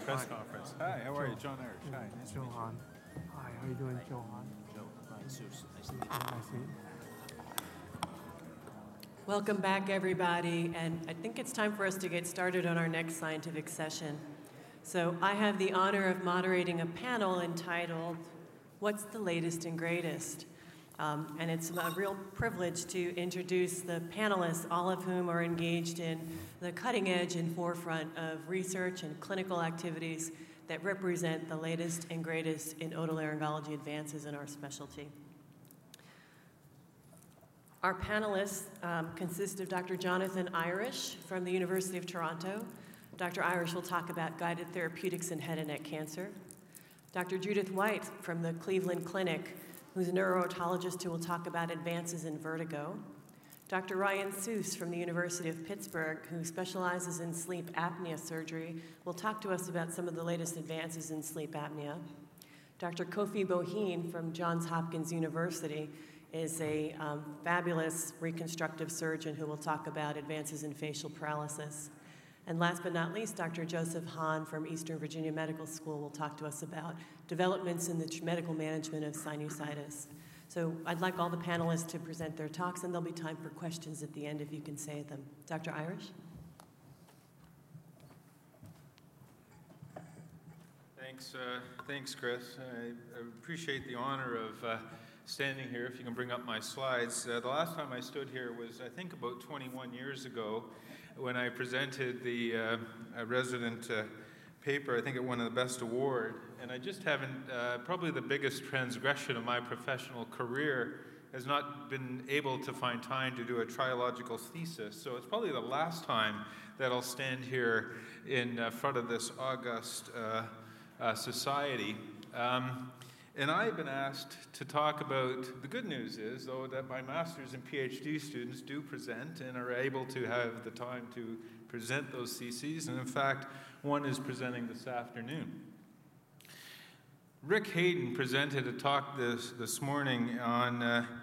press conference. Hi, how are you? John Irish. Hi, nice to meet you. Johan. Hi, how are you doing, Johan? Joe. Nice to meet Nice to meet you. Welcome back, everybody, and I think it's time for us to get started on our next scientific session. So I have the honor of moderating a panel entitled, What's the Latest and Greatest? And it's a real privilege to introduce the panelists, all of whom are engaged in the cutting edge and forefront of research and clinical activities that represent the latest and greatest in otolaryngology advances in our specialty. Our panelists consist of Dr. Jonathan Irish from the University of Toronto. Dr. Irish will talk about guided therapeutics in head and neck cancer. Dr. Judith White from the Cleveland Clinic, who's a neurotologist who will talk about advances in vertigo. Dr. Ryan Seuss from the University of Pittsburgh, who specializes in sleep apnea surgery, will talk to us about some of the latest advances in sleep apnea. Dr. Kofi Boheen from Johns Hopkins University is a fabulous reconstructive surgeon who will talk about advances in facial paralysis. And last but not least, Dr. Joseph Hahn from Eastern Virginia Medical School will talk to us about developments in the medical management of sinusitis. So I'd like all the panelists to present their talks, and there'll be time for questions at the end if you can say them. Dr. Irish? Thanks, Chris. I appreciate the honor of standing here. If you can bring up my slides. The last time I stood here was, I think, about 21 years ago when I presented the resident paper. I think it won the best award. And I just haven't, probably the biggest transgression of my professional career has not been able to find time to do a triological thesis. So it's probably the last time that I'll stand here in front of this august society. And I've been asked to talk about, the good news is, though, that my master's and PhD students do present and are able to have the time to present those theses. And in fact, one is presenting this afternoon. Rick Hayden presented a talk this morning on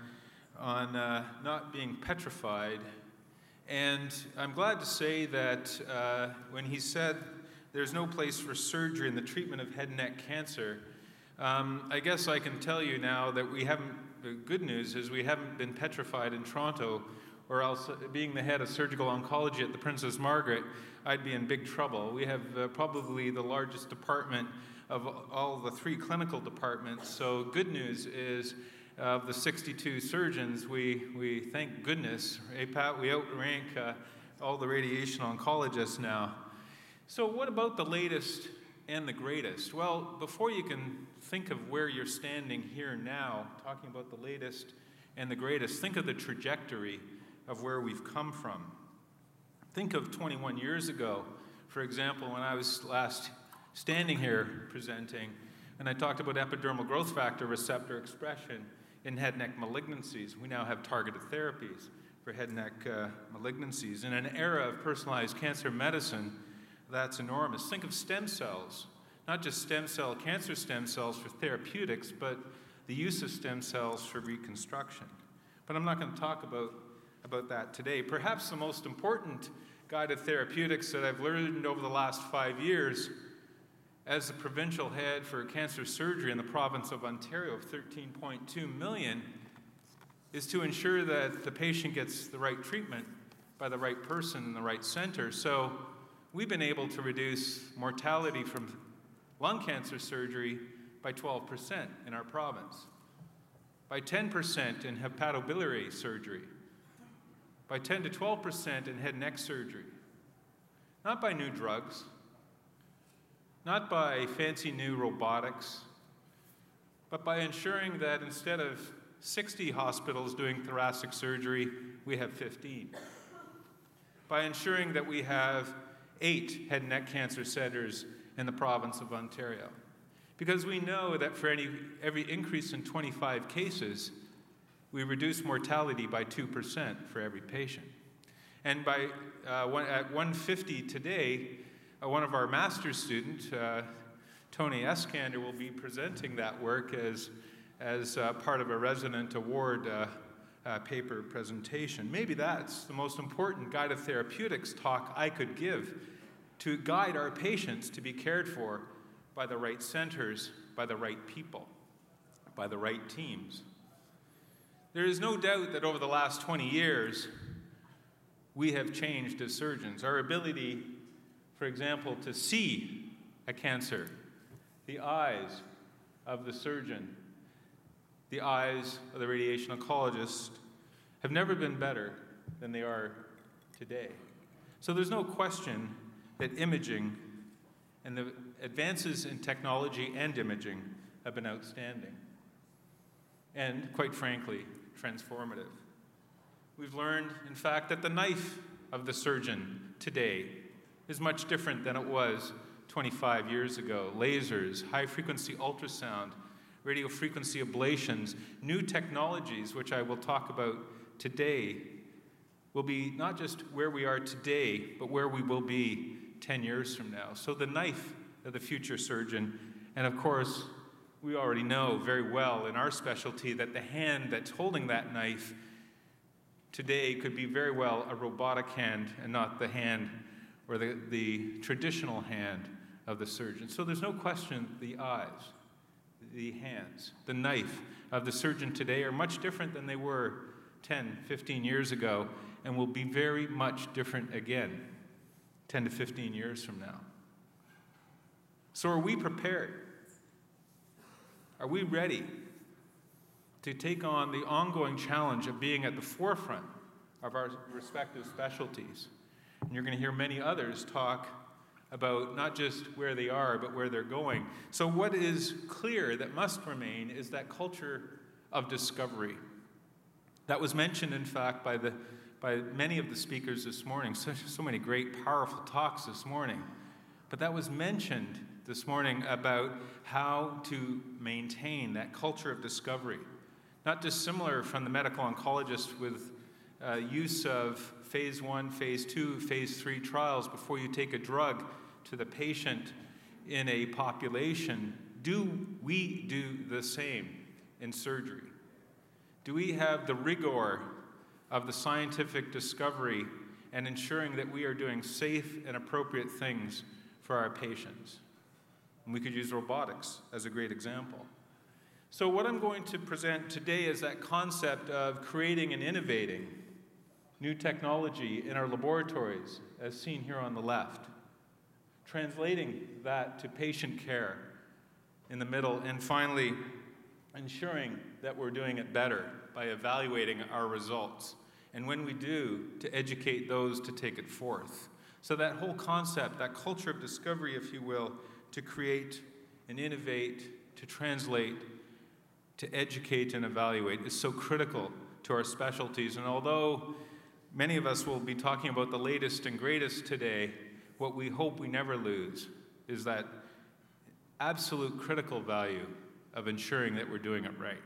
not being petrified. And I'm glad to say that when he said there's no place for surgery in the treatment of head and neck cancer, I guess I can tell you now that the good news is we haven't been petrified in Toronto, or else being the head of surgical oncology at the Princess Margaret, I'd be in big trouble. We have probably the largest department of all the 3 clinical departments. So good news is of the 62 surgeons, we thank goodness, Pat, we outrank all the radiation oncologists now. So what about the latest and the greatest? Well, before you can think of where you're standing here now, talking about the latest and the greatest, think of the trajectory of where we've come from. Think of 21 years ago, for example, when I was last standing here presenting, and I talked about epidermal growth factor receptor expression in head and neck malignancies. We now have targeted therapies for head and neck malignancies. In an era of personalized cancer medicine, that's enormous. Think of stem cells, not just cancer stem cells for therapeutics, but the use of stem cells for reconstruction. But I'm not going to talk about that today. Perhaps the most important guided therapeutics that I've learned over the last 5 years as the provincial head for cancer surgery in the province of Ontario of 13.2 million is to ensure that the patient gets the right treatment by the right person in the right center. So we've been able to reduce mortality from lung cancer surgery by 12% in our province, by 10% in hepatobiliary surgery, by 10 to 12% in head and neck surgery. Not by new drugs, not by fancy new robotics, but by ensuring that instead of 60 hospitals doing thoracic surgery, we have 15. By ensuring that we have 8 head and neck cancer centers in the province of Ontario. Because we know that for every increase in 25 cases, we reduce mortality by 2% for every patient. And at 150 today, one of our master's students, Tony Eskander, will be presenting that work as part of a resident award paper presentation. Maybe that's the most important guided therapeutics talk I could give to guide our patients to be cared for by the right centers, by the right people, by the right teams. There is no doubt that over the last 20 years, we have changed as surgeons. Our ability, for example, to see a cancer, the eyes of the surgeon, the eyes of the radiation oncologist have never been better than they are today. So there's no question that imaging and the advances in technology and imaging have been outstanding and, quite frankly, transformative. We've learned, in fact, that the knife of the surgeon today is much different than it was 25 years ago. Lasers, high-frequency ultrasound, radiofrequency ablations, new technologies, which I will talk about today, will be not just where we are today, but where we will be 10 years from now. So the knife of the future surgeon, and of course, we already know very well in our specialty that the hand that's holding that knife today could be very well a robotic hand and not the hand or the traditional hand of the surgeon. So there's no question the eyes, the hands, the knife of the surgeon today are much different than they were 10, 15 years ago, and will be very much different again 10 to 15 years from now. So are we prepared? Are we ready to take on the ongoing challenge of being at the forefront of our respective specialties? And you're going to hear many others talk about not just where they are, but where they're going. So what is clear that must remain is that culture of discovery. That was mentioned, in fact, by many of the speakers this morning. So many great, powerful talks this morning. But that was mentioned this morning about how to maintain that culture of discovery. Not dissimilar from the medical oncologist with use of phase 1, phase 2, phase 3 trials before you take a drug to the patient in a population. Do we do the same in surgery? Do we have the rigor of the scientific discovery and ensuring that we are doing safe and appropriate things for our patients? And we could use robotics as a great example. So what I'm going to present today is that concept of creating and innovating new technology in our laboratories, as seen here on the left, translating that to patient care in the middle, and finally ensuring that we're doing it better by evaluating our results. And when we do, to educate those to take it forth. So that whole concept, that culture of discovery, if you will, to create and innovate, to translate, to educate and evaluate is so critical to our specialties. And although many of us will be talking about the latest and greatest today, what we hope we never lose is that absolute critical value of ensuring that we're doing it right.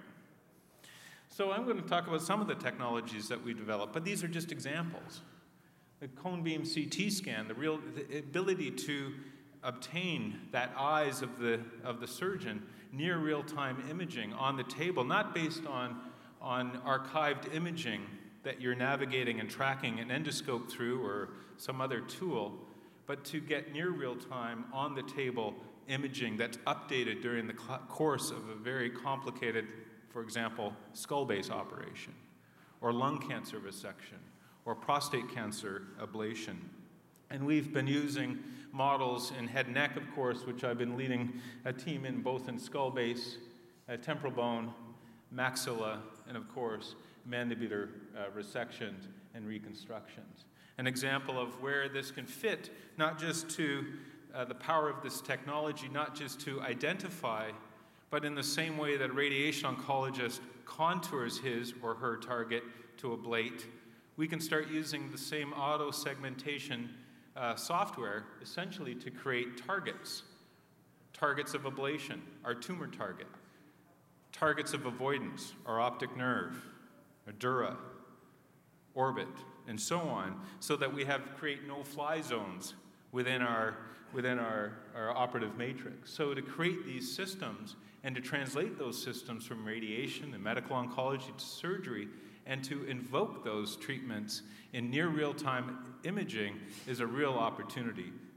So I'm going to talk about some of the technologies that we developed, but these are just examples. The cone beam CT scan, the ability to obtain that eyes of the surgeon, near real-time imaging on the table, not based on archived imaging that you're navigating and tracking an endoscope through or some other tool, but to get near real-time on the table imaging that's updated during the course of a very complicated, for example, skull base operation, or lung cancer resection, or prostate cancer ablation. And we've been using models in head and neck, of course, which I've been leading a team in both in skull base, temporal bone, maxilla, and of course, mandibular resections and reconstructions. An example of where this can fit, not just to the power of this technology, not just to identify, but in the same way that a radiation oncologist contours his or her target to ablate, we can start using the same auto-segmentation software essentially to create targets of ablation, our tumor target, targets of avoidance, our optic nerve, our dura, orbit, and so on, so that we create no-fly zones within our operative matrix. So to create these systems and to translate those systems from radiation and medical oncology to surgery and to invoke those treatments in near real-time imaging is a real opportunity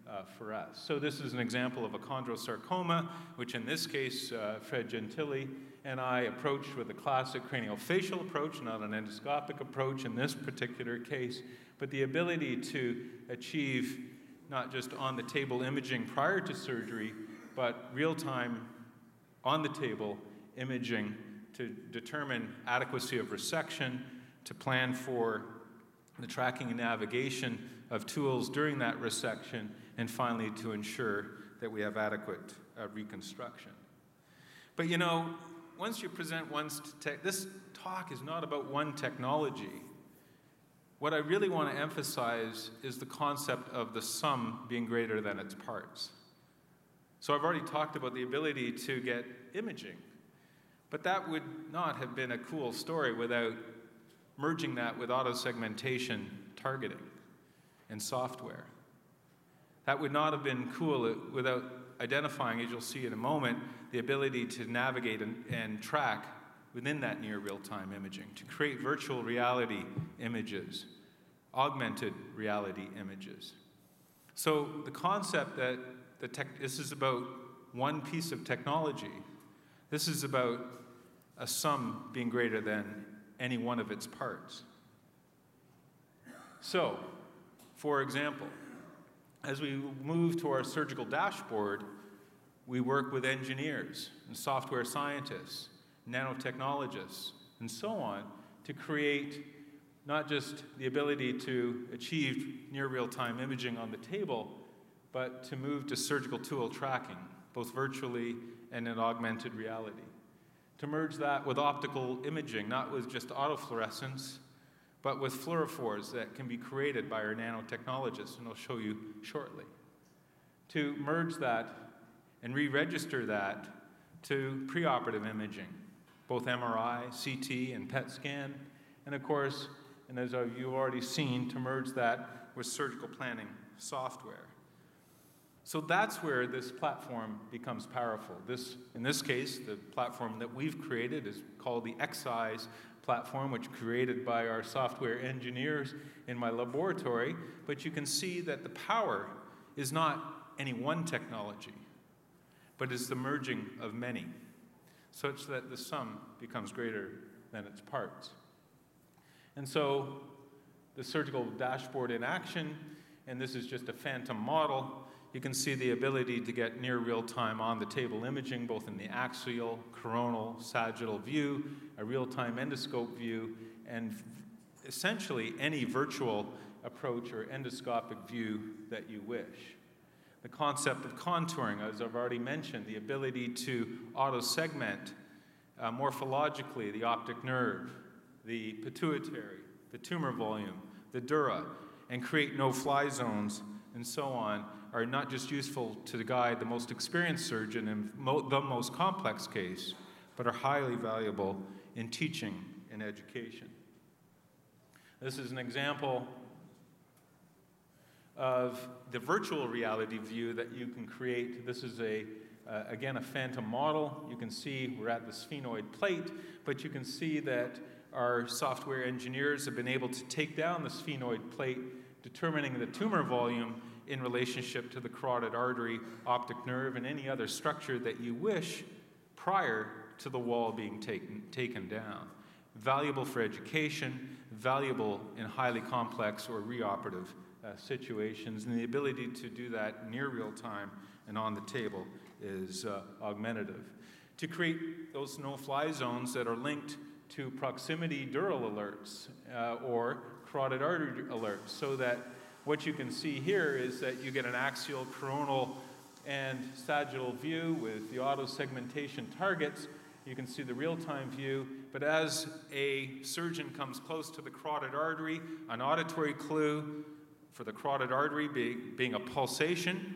for us. So this is an example of a chondrosarcoma, which in this case, Fred Gentili and I approached with a classic craniofacial approach, not an endoscopic approach in this particular case, but the ability to achieve not just on-the-table imaging prior to surgery, but real-time, on-the-table imaging to determine adequacy of resection, to plan for the tracking and navigation of tools during that resection, and finally to ensure that we have adequate reconstruction. But you know, once you present this talk is not about one technology. What I really want to emphasize is the concept of the sum being greater than its parts. So I've already talked about the ability to get imaging, but that would not have been a cool story without merging that with auto-segmentation targeting and software. That would not have been cool without identifying, as you'll see in a moment, the ability to navigate and track within that near real-time imaging, to create virtual reality images, augmented reality images. So the concept that this is about one piece of technology, this is about a sum being greater than any one of its parts. So, for example, as we move to our surgical dashboard, we work with engineers and software scientists, nanotechnologists, and so on to create not just the ability to achieve near real-time imaging on the table, but to move to surgical tool tracking, both virtually and in augmented reality. To merge that with optical imaging, not with just autofluorescence, but with fluorophores that can be created by our nanotechnologists, and I'll show you shortly. To merge that and re-register that to preoperative imaging, both MRI, CT, and PET scan, and of course, and as you've already seen, to merge that with surgical planning software. So that's where this platform becomes powerful. In this case, the platform that we've created is called the XEyes platform, which created by our software engineers in my laboratory. But you can see that the power is not any one technology, but is the merging of many, such that the sum becomes greater than its parts. And so the surgical dashboard in action, and this is just a phantom model. You can see the ability to get near real-time on-the-table imaging, both in the axial, coronal, sagittal view, a real-time endoscope view, and essentially any virtual approach or endoscopic view that you wish. The concept of contouring, as I've already mentioned, the ability to auto-segment morphologically the optic nerve, the pituitary, the tumor volume, the dura, and create no-fly zones, and so on, are not just useful to guide the most experienced surgeon in the most complex case, but are highly valuable in teaching and education. This is an example of the virtual reality view that you can create. This is again, a phantom model. You can see we're at the sphenoid plate, but you can see that our software engineers have been able to take down the sphenoid plate, determining the tumor volume in relationship to the carotid artery, optic nerve, and any other structure that you wish prior to the wall being taken down. Valuable for education, valuable in highly complex or reoperative situations, and the ability to do that near real time and on the table is augmentative. To create those no-fly zones that are linked to proximity dural alerts or carotid artery alerts, so that what you can see here is that you get an axial, coronal, and sagittal view with the auto-segmentation targets. You can see the real-time view, but as a surgeon comes close to the carotid artery, an auditory clue for the carotid artery being a pulsation,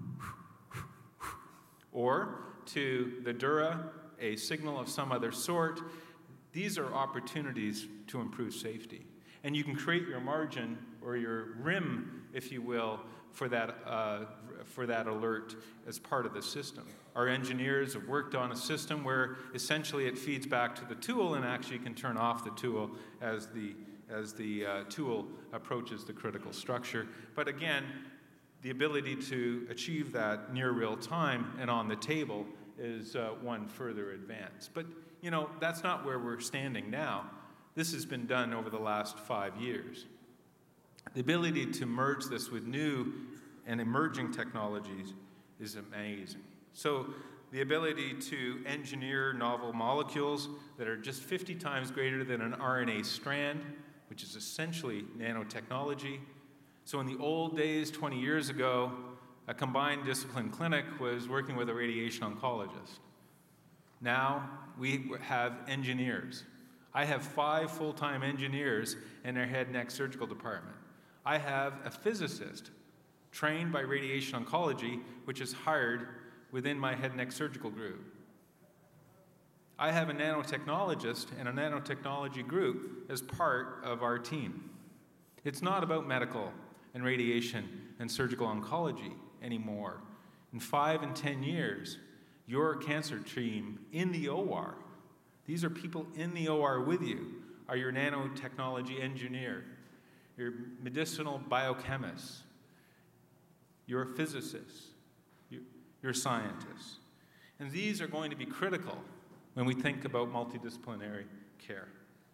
or to the dura, a signal of some other sort. These are opportunities to improve safety. And you can create your margin or your rim, if you will, for that alert as part of the system. Our engineers have worked on a system where essentially it feeds back to the tool and actually can turn off the tool as the tool approaches the critical structure. But again, the ability to achieve that near real time and on the table is one further advance. But, that's not where we're standing now. This has been done over the last 5 years. The ability to merge this with new and emerging technologies is amazing. So the ability to engineer novel molecules that are just 50 times greater than an RNA strand, which is essentially nanotechnology. So in the old days, 20 years ago, a combined discipline clinic was working with a radiation oncologist. Now we have engineers. I have 5 full-time engineers in our head and neck surgical department. I have a physicist trained by radiation oncology, which is hired within my head and neck surgical group. I have a nanotechnologist and a nanotechnology group as part of our team. It's not about medical and radiation and surgical oncology anymore. In 5 and 10 years, your cancer team in the OR, these are people in the OR with you, are your nanotechnology engineer, your medicinal biochemists, your physicists, your scientists. And these are going to be critical when we think about multidisciplinary care.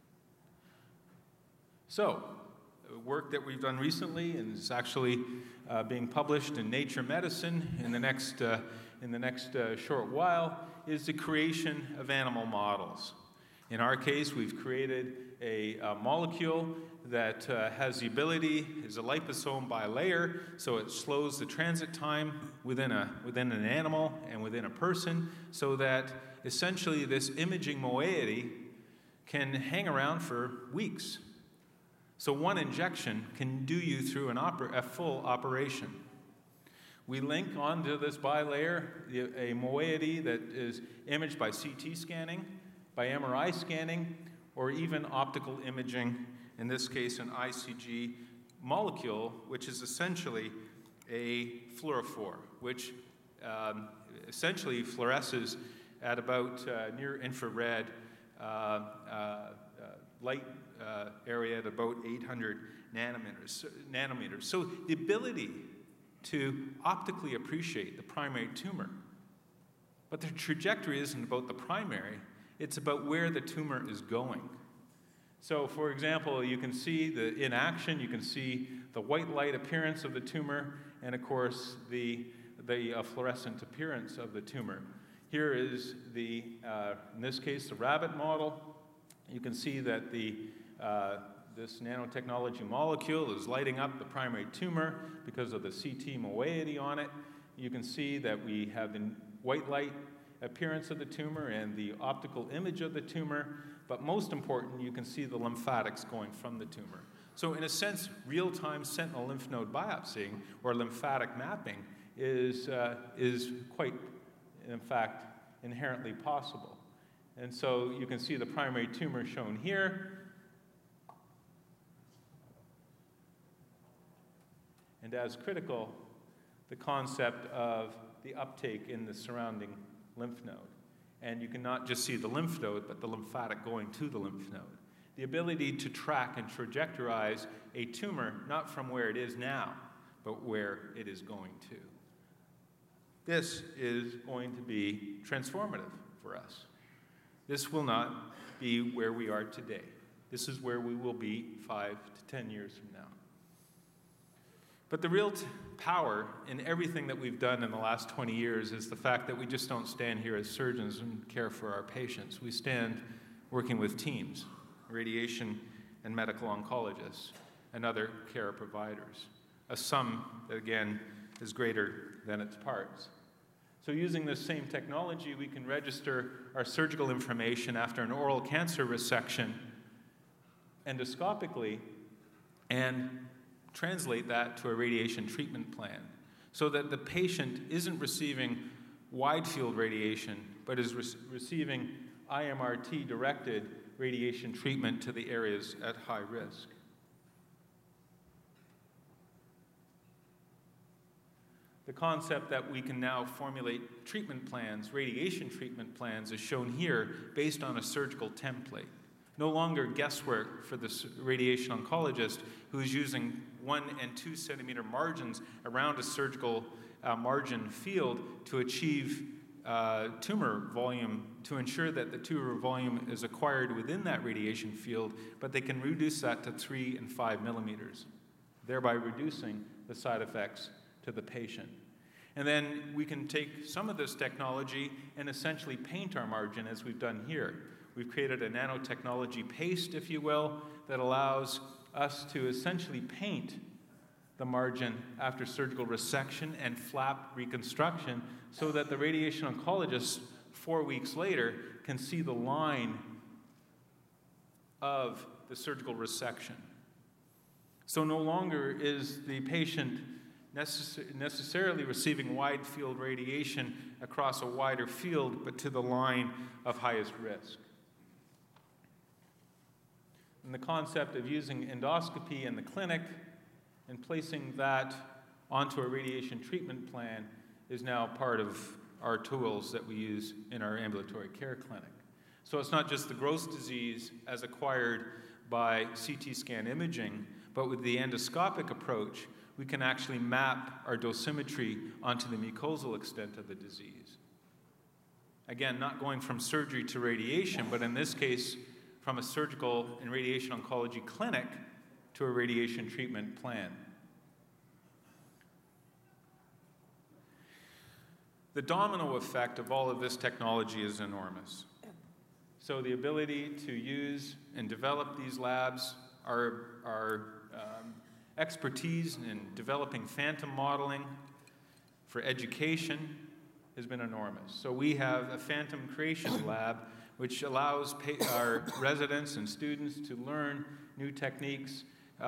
So, work that we've done recently and is actually being published in Nature Medicine in the next short while is the creation of animal models. In our case, we've created a molecule that has the ability, is a liposome bilayer, so it slows the transit time within an animal and within a person, so that essentially this imaging moiety can hang around for weeks. So one injection can do you through a full operation. We link onto this bilayer a moiety that is imaged by CT scanning, by MRI scanning, or even optical imaging, in this case an ICG molecule, which is essentially a fluorophore, which essentially fluoresces at about near infrared light area at about 800 nanometers. So the ability to optically appreciate the primary tumor, but the trajectory isn't about the primary, it's about where the tumor is going. So, for example, you can see in action, you can see the white light appearance of the tumor, and of course, the fluorescent appearance of the tumor. Here is in this case, the rabbit model. You can see that this nanotechnology molecule is lighting up the primary tumor because of the CT moiety on it. You can see that we have the white light appearance of the tumor and the optical image of the tumor, but most important, you can see the lymphatics going from the tumor. So in a sense, real-time sentinel lymph node biopsying or lymphatic mapping is quite, in fact, inherently possible. And so you can see the primary tumor shown here. And as critical, the concept of the uptake in the surrounding lymph node. And you can not just see the lymph node, but the lymphatic going to the lymph node. The ability to track and trajectorize a tumor, not from where it is now, but where it is going to. This is going to be transformative for us. This will not be where we are today. This is where we will be 5 to 10 years from now. But the real power in everything that we've done in the last 20 years is the fact that we just don't stand here as surgeons and care for our patients. We stand working with teams, radiation and medical oncologists, and other care providers. A sum that, again, is greater than its parts. So using this same technology, we can register our surgical information after an oral cancer resection endoscopically and translate that to a radiation treatment plan so that the patient isn't receiving wide field radiation, but is receiving IMRT-directed radiation treatment to the areas at high risk. The concept that we can now formulate treatment plans, radiation treatment plans, is shown here based on a surgical template. No longer guesswork for this radiation oncologist who's using 1 and 2 centimeter margins around a surgical margin field to achieve tumor volume, to ensure that the tumor volume is acquired within that radiation field, but they can reduce that to 3 and 5 millimeters, thereby reducing the side effects to the patient. And then we can take some of this technology and essentially paint our margin as we've done here. We've created a nanotechnology paste, if you will, that allows us to essentially paint the margin after surgical resection and flap reconstruction so that the radiation oncologist 4 weeks later can see the line of the surgical resection. So no longer is the patient necessarily receiving wide field radiation across a wider field, but to the line of highest risk. And the concept of using endoscopy in the clinic and placing that onto a radiation treatment plan is now part of our tools that we use in our ambulatory care clinic. So it's not just the gross disease as acquired by CT scan imaging, but with the endoscopic approach, we can actually map our dosimetry onto the mucosal extent of the disease. Again, not going from surgery to radiation, but in this case, from a surgical and radiation oncology clinic to a radiation treatment plan. The domino effect of all of this technology is enormous. So the ability to use and develop these labs, our expertise in developing phantom modeling for education has been enormous. So we have a phantom creation lab which allows our residents and students to learn new techniques,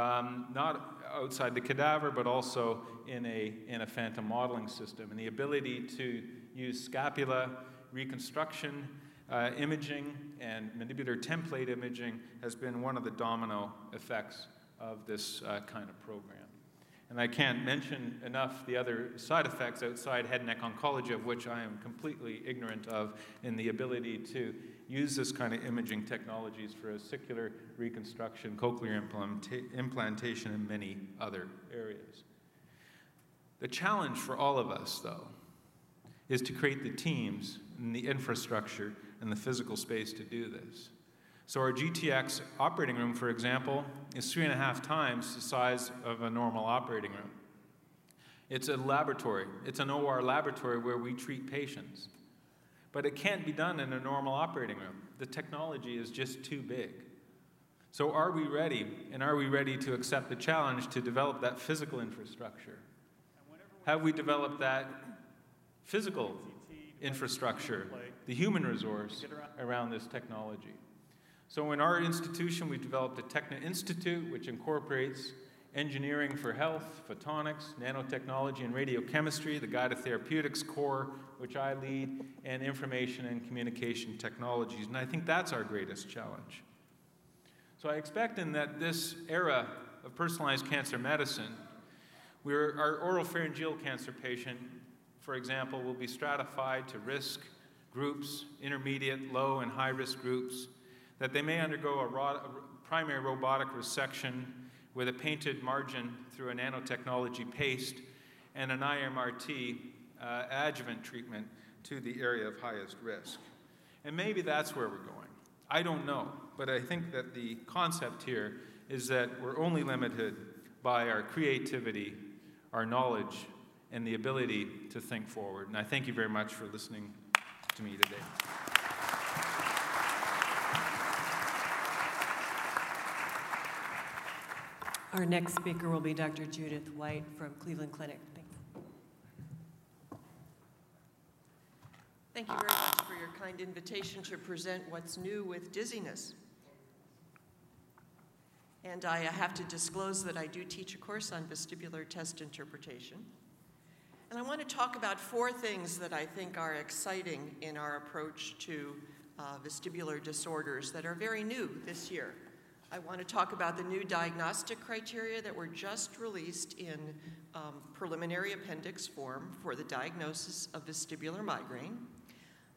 not outside the cadaver, but also in a phantom modeling system. And the ability to use scapula reconstruction imaging and mandibular template imaging has been one of the domino effects of this kind of program. And I can't mention enough the other side effects outside head and neck oncology, of which I am completely ignorant of, in the ability to use this kind of imaging technologies for ossicular reconstruction, cochlear implantation, and many other areas. The challenge for all of us, though, is to create the teams and the infrastructure and the physical space to do this. So our GTX operating room, for example, is 3.5 times the size of a normal operating room. It's a laboratory. It's an OR laboratory where we treat patients. But it can't be done in a normal operating room. The technology is just too big. So are we ready? And are we ready to accept the challenge to develop that physical infrastructure? Have we developed that physical infrastructure, the human resource around this technology? So in our institution, we've developed a Techno Institute, which incorporates engineering for health, photonics, nanotechnology, and radiochemistry, the guided therapeutics core, which I lead, and information and communication technologies. And I think that's our greatest challenge. So I expect in that this era of personalized cancer medicine, our oropharyngeal cancer patient, for example, will be stratified to risk groups, intermediate, low, and high-risk groups, that they may undergo a primary robotic resection with a painted margin through a nanotechnology paste and an IMRT adjuvant treatment to the area of highest risk. And maybe that's where we're going. I don't know, but I think that the concept here is that we're only limited by our creativity, our knowledge, and the ability to think forward. And I thank you very much for listening to me today. Our next speaker will be Dr. Judith White from Cleveland Clinic. Thanks. Thank you very much for your kind invitation to present what's new with dizziness. And I have to disclose that I do teach a course on vestibular test interpretation. And I want to talk about 4 things that I think are exciting in our approach to vestibular disorders that are very new this year. I want to talk about the new diagnostic criteria that were just released in preliminary appendix form for the diagnosis of vestibular migraine.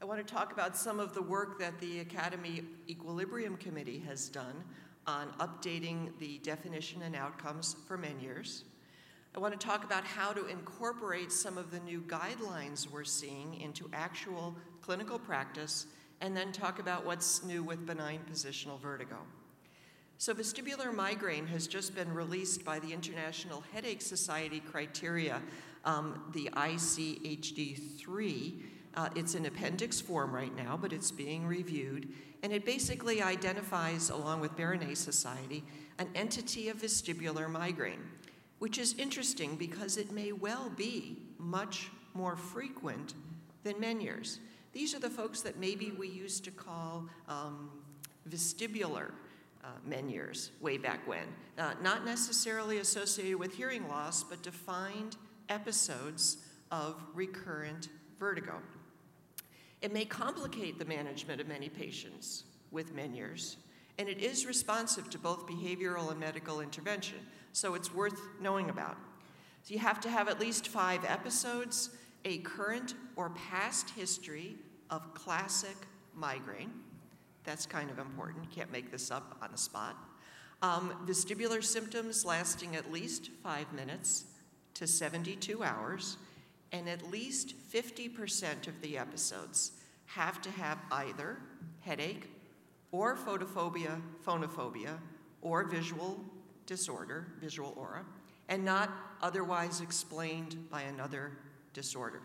I want to talk about some of the work that the Academy Equilibrium Committee has done on updating the definition and outcomes for Meniere's. I want to talk about how to incorporate some of the new guidelines we're seeing into actual clinical practice, and then talk about what's new with benign positional vertigo. So vestibular migraine has just been released by the International Headache Society criteria, the ICHD-3. It's in appendix form right now, but it's being reviewed, and it basically identifies, along with Baronnet Society, an entity of vestibular migraine, which is interesting because it may well be much more frequent than Meniere's. These are the folks that maybe we used to call vestibular Meniere's way back when, not necessarily associated with hearing loss, but defined episodes of recurrent vertigo. It may complicate the management of many patients with Meniere's, and it is responsive to both behavioral and medical intervention, so it's worth knowing about. So you have to have at least 5 episodes, a current or past history of classic migraine. That's kind of important. You can't make this up on the spot. Vestibular symptoms lasting at least 5 minutes to 72 hours, and at least 50% of the episodes have to have either headache or photophobia, phonophobia, or visual disorder, visual aura, and not otherwise explained by another disorder.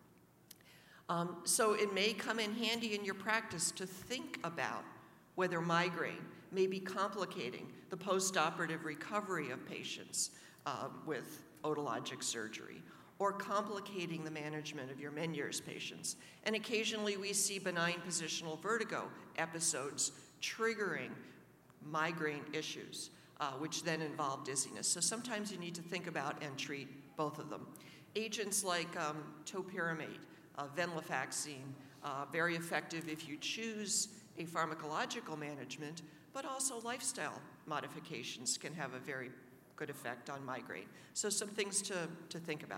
So it may come in handy in your practice to think about whether migraine may be complicating the postoperative recovery of patients with otologic surgery, or complicating the management of your Meniere's patients. And occasionally we see benign positional vertigo episodes triggering migraine issues, which then involve dizziness. So sometimes you need to think about and treat both of them. Agents like topiramate, venlafaxine, very effective if you choose a pharmacological management, but also lifestyle modifications can have a very good effect on migraine. So some things to think about.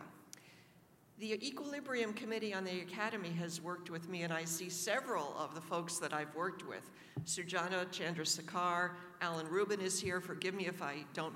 The Equilibrium Committee on the Academy has worked with me, and I see several of the folks that I've worked with. Sujana Chandrasekhar, Alan Rubin is here. Forgive me if I don't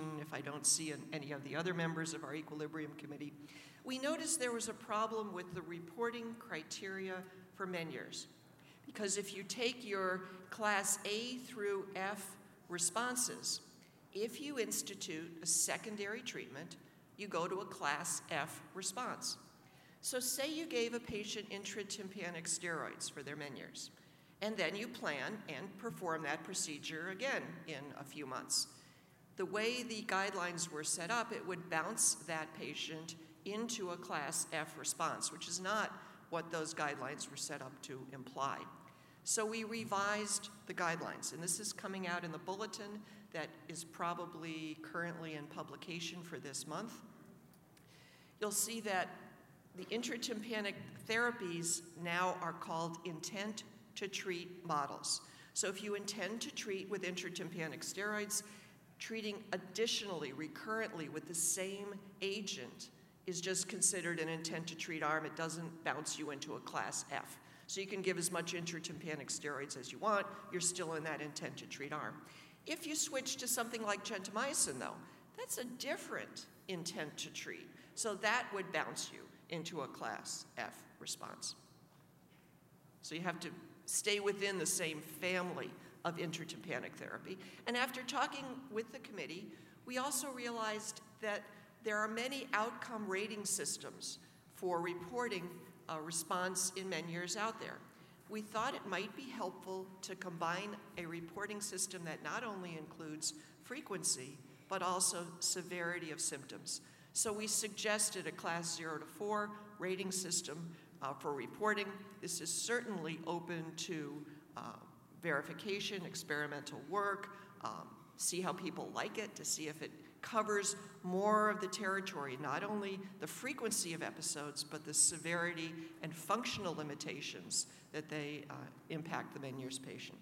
see any of the other members of our Equilibrium Committee. We noticed there was a problem with the reporting criteria for Meniere's. Because if you take your class A through F responses, if you institute a secondary treatment, you go to a class F response. So say you gave a patient intratympanic steroids for their Meniere's, and then you plan and perform that procedure again in a few months. The way the guidelines were set up, it would bounce that patient into a class F response, which is not what those guidelines were set up to imply. So we revised the guidelines, and this is coming out in the bulletin that is probably currently in publication for this month. You'll see that the intratympanic therapies now are called intent to treat models. So if you intend to treat with intratympanic steroids, treating additionally, recurrently with the same agent is just considered an intent to treat arm. It doesn't bounce you into a class F. So you can give as much intratympanic steroids as you want, you're still in that intent to treat arm. If you switch to something like gentamicin though, that's a different intent to treat. So that would bounce you into a class F response. So you have to stay within the same family of intratympanic therapy. And after talking with the committee, we also realized that there are many outcome rating systems for reporting a response in Meniere's out there. We thought it might be helpful to combine a reporting system that not only includes frequency, but also severity of symptoms. So we suggested a class 0 to 4 rating system for reporting. This is certainly open to verification, experimental work, see how people like it, to see if it covers more of the territory, not only the frequency of episodes, but the severity and functional limitations that they impact the Meniere's patient.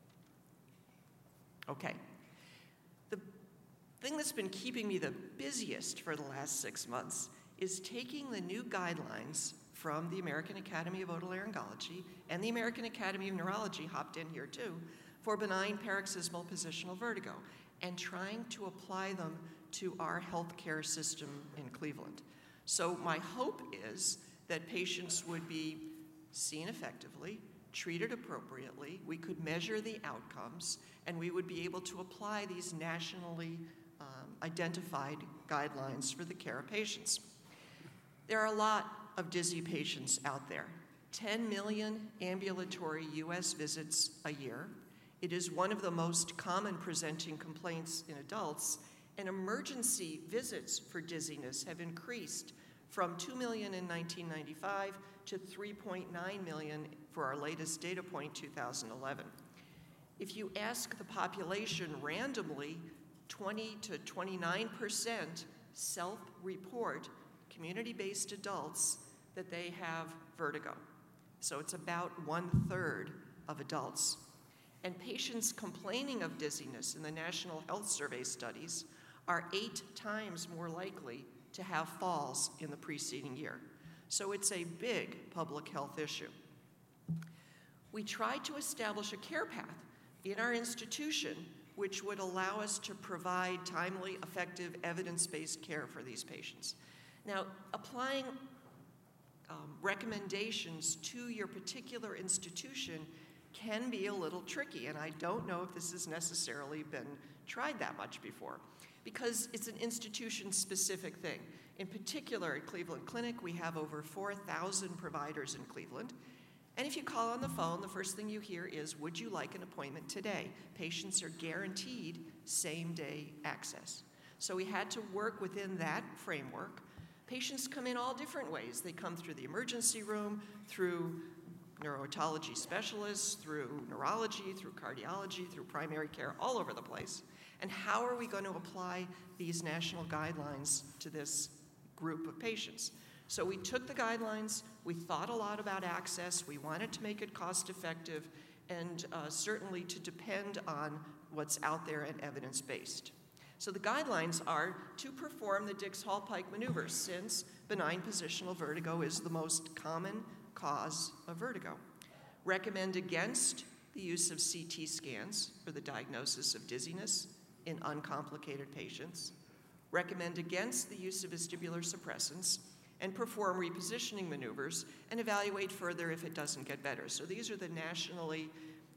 Okay. The thing that's been keeping me the busiest for the last 6 months is taking the new guidelines from the American Academy of Otolaryngology and the American Academy of Neurology hopped in here too for benign paroxysmal positional vertigo and trying to apply them to our healthcare system in Cleveland. So my hope is that patients would be seen effectively, treated appropriately, we could measure the outcomes, and we would be able to apply these nationally identified guidelines for the care of patients. There are a lot of dizzy patients out there. 10 million ambulatory US visits a year. It is one of the most common presenting complaints in adults, and emergency visits for dizziness have increased from 2 million in 1995 to 3.9 million for our latest data point, 2011. If you ask the population randomly, 20 to 29% self-report, community-based adults, that they have vertigo. So it's about 1/3 of adults. And patients complaining of dizziness in the National Health Survey studies are 8 times more likely to have falls in the preceding year. So it's a big public health issue. We tried to establish a care path in our institution which would allow us to provide timely, effective, evidence-based care for these patients. Now, applying recommendations to your particular institution can be a little tricky, and I don't know if this has necessarily been tried that much before, because it's an institution-specific thing. In particular, at Cleveland Clinic, we have over 4,000 providers in Cleveland, and if you call on the phone, the first thing you hear is, would you like an appointment today? Patients are guaranteed same-day access. So we had to work within that framework. Patients come in all different ways. They come through the emergency room, through neurotology specialists, through neurology, through cardiology, through primary care, all over the place. And how are we going to apply these national guidelines to this group of patients? So we took the guidelines, we thought a lot about access, we wanted to make it cost-effective, and certainly to depend on what's out there and evidence-based. So the guidelines are to perform the Dix-Hallpike maneuvers, since benign positional vertigo is the most common cause of vertigo. Recommend against the use of CT scans for the diagnosis of dizziness in uncomplicated patients. Recommend against the use of vestibular suppressants, and perform repositioning maneuvers and evaluate further if it doesn't get better. So these are the nationally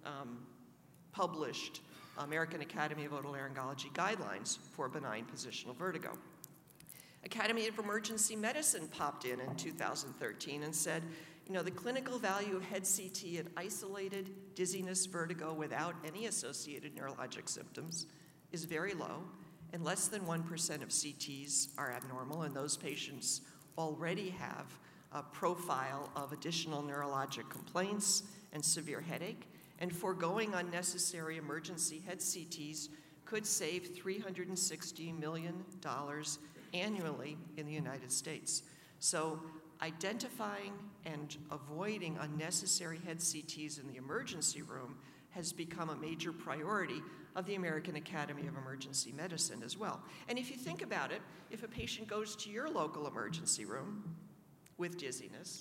published American Academy of Otolaryngology guidelines for benign positional vertigo. Academy of Emergency Medicine popped in 2013 and said, you know, the clinical value of head CT in isolated dizziness vertigo without any associated neurologic symptoms is very low, and less than 1% of CTs are abnormal, and those patients already have a profile of additional neurologic complaints and severe headache, and foregoing unnecessary emergency head CTs could save $360 million annually in the United States. So identifying and avoiding unnecessary head CTs in the emergency room has become a major priority of the American Academy of Emergency Medicine as well. And if you think about it, if a patient goes to your local emergency room with dizziness,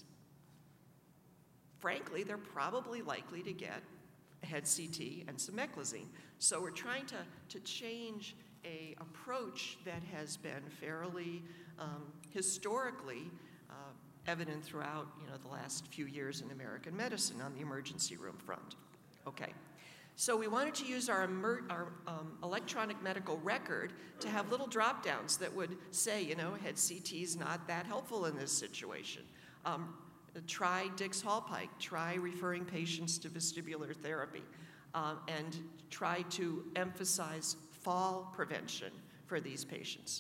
frankly, they're probably likely to get a head CT and some meclizine. So we're trying to change an approach that has been fairly historically evident throughout the last few years in American medicine on the emergency room front. Okay. So we wanted to use our electronic medical record to have little drop-downs that would say, head CT is not that helpful in this situation. Try Dix-Hallpike, try referring patients to vestibular therapy, and try to emphasize fall prevention for these patients.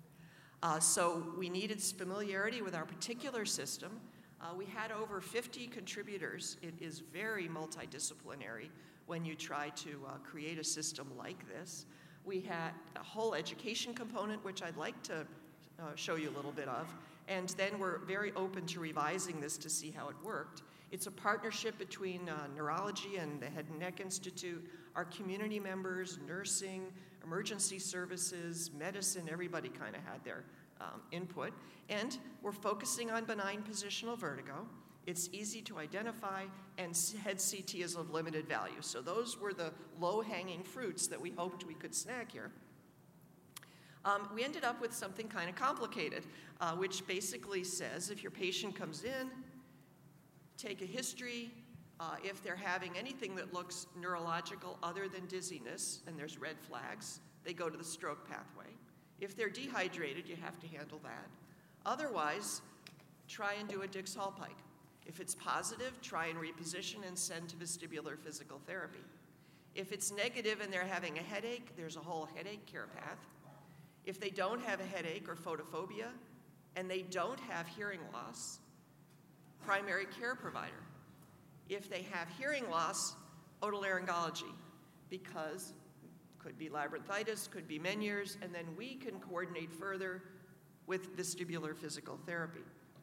So we needed familiarity with our particular system. We had over 50 contributors. It is very multidisciplinary when you try to create a system like this. We had a whole education component, which I'd like to show you a little bit of, and then we're very open to revising this to see how it worked. It's a partnership between neurology and the Head and Neck Institute, our community members, nursing, emergency services, medicine, everybody kind of had their input. And we're focusing on benign positional vertigo. It's easy to identify, and head CT is of limited value. So those were the low-hanging fruits that we hoped we could snag here. We ended up with something kind of complicated, which basically says if your patient comes in, take a history. If they're having anything that looks neurological other than dizziness, and there's red flags, they go to the stroke pathway. If they're dehydrated, you have to handle that. Otherwise, try and do a Dix-Hallpike. If it's positive, try and reposition and send to vestibular physical therapy. If it's negative and they're having a headache, there's a whole headache care path. If they don't have a headache or photophobia, and they don't have hearing loss, primary care provider. If they have hearing loss, otolaryngology, because could be labyrinthitis, could be Meniere's, and then we can coordinate further with vestibular physical therapy.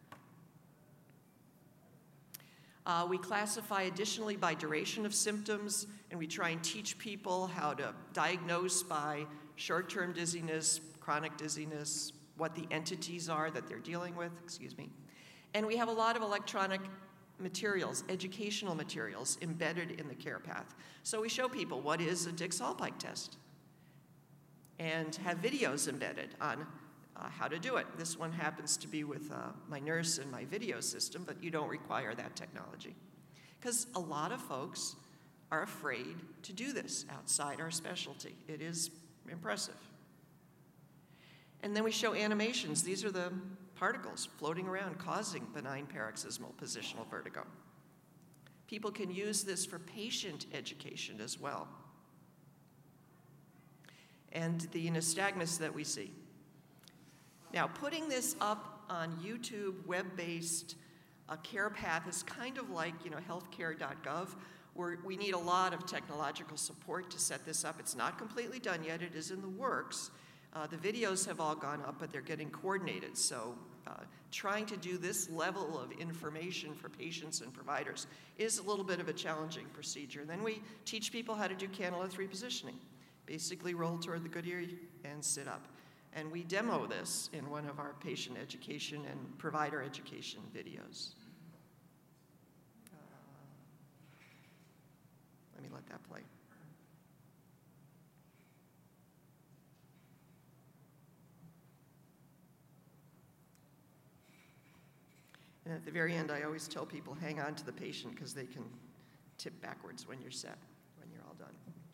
We classify additionally by duration of symptoms, and we try and teach people how to diagnose by short-term dizziness, chronic dizziness, what the entities are that they're dealing with, And we have a lot of electronic materials, educational materials, embedded in the care path. So we show people what is a Dix-Hallpike test and have videos embedded on how to do it. This one happens to be with my nurse and my video system, but you don't require that technology. Because a lot of folks are afraid to do this outside our specialty. It is impressive. And then we show animations. These are the particles floating around causing benign paroxysmal positional vertigo. People can use this for patient education as well. And the nystagmus that we see. Now, putting this up on YouTube, web-based care path is kind of like, healthcare.gov, where we need a lot of technological support to set this up. It's not completely done yet. It is in the works. The videos have all gone up, but they're getting coordinated. So trying to do this level of information for patients and providers is a little bit of a challenging procedure. And then we teach people how to do canalith repositioning. Basically roll toward the good ear and sit up. And we demo this in one of our patient education and provider education videos. Let me let that play. And at the very end, I always tell people, hang on to the patient because they can tip backwards when you're set, when you're all done.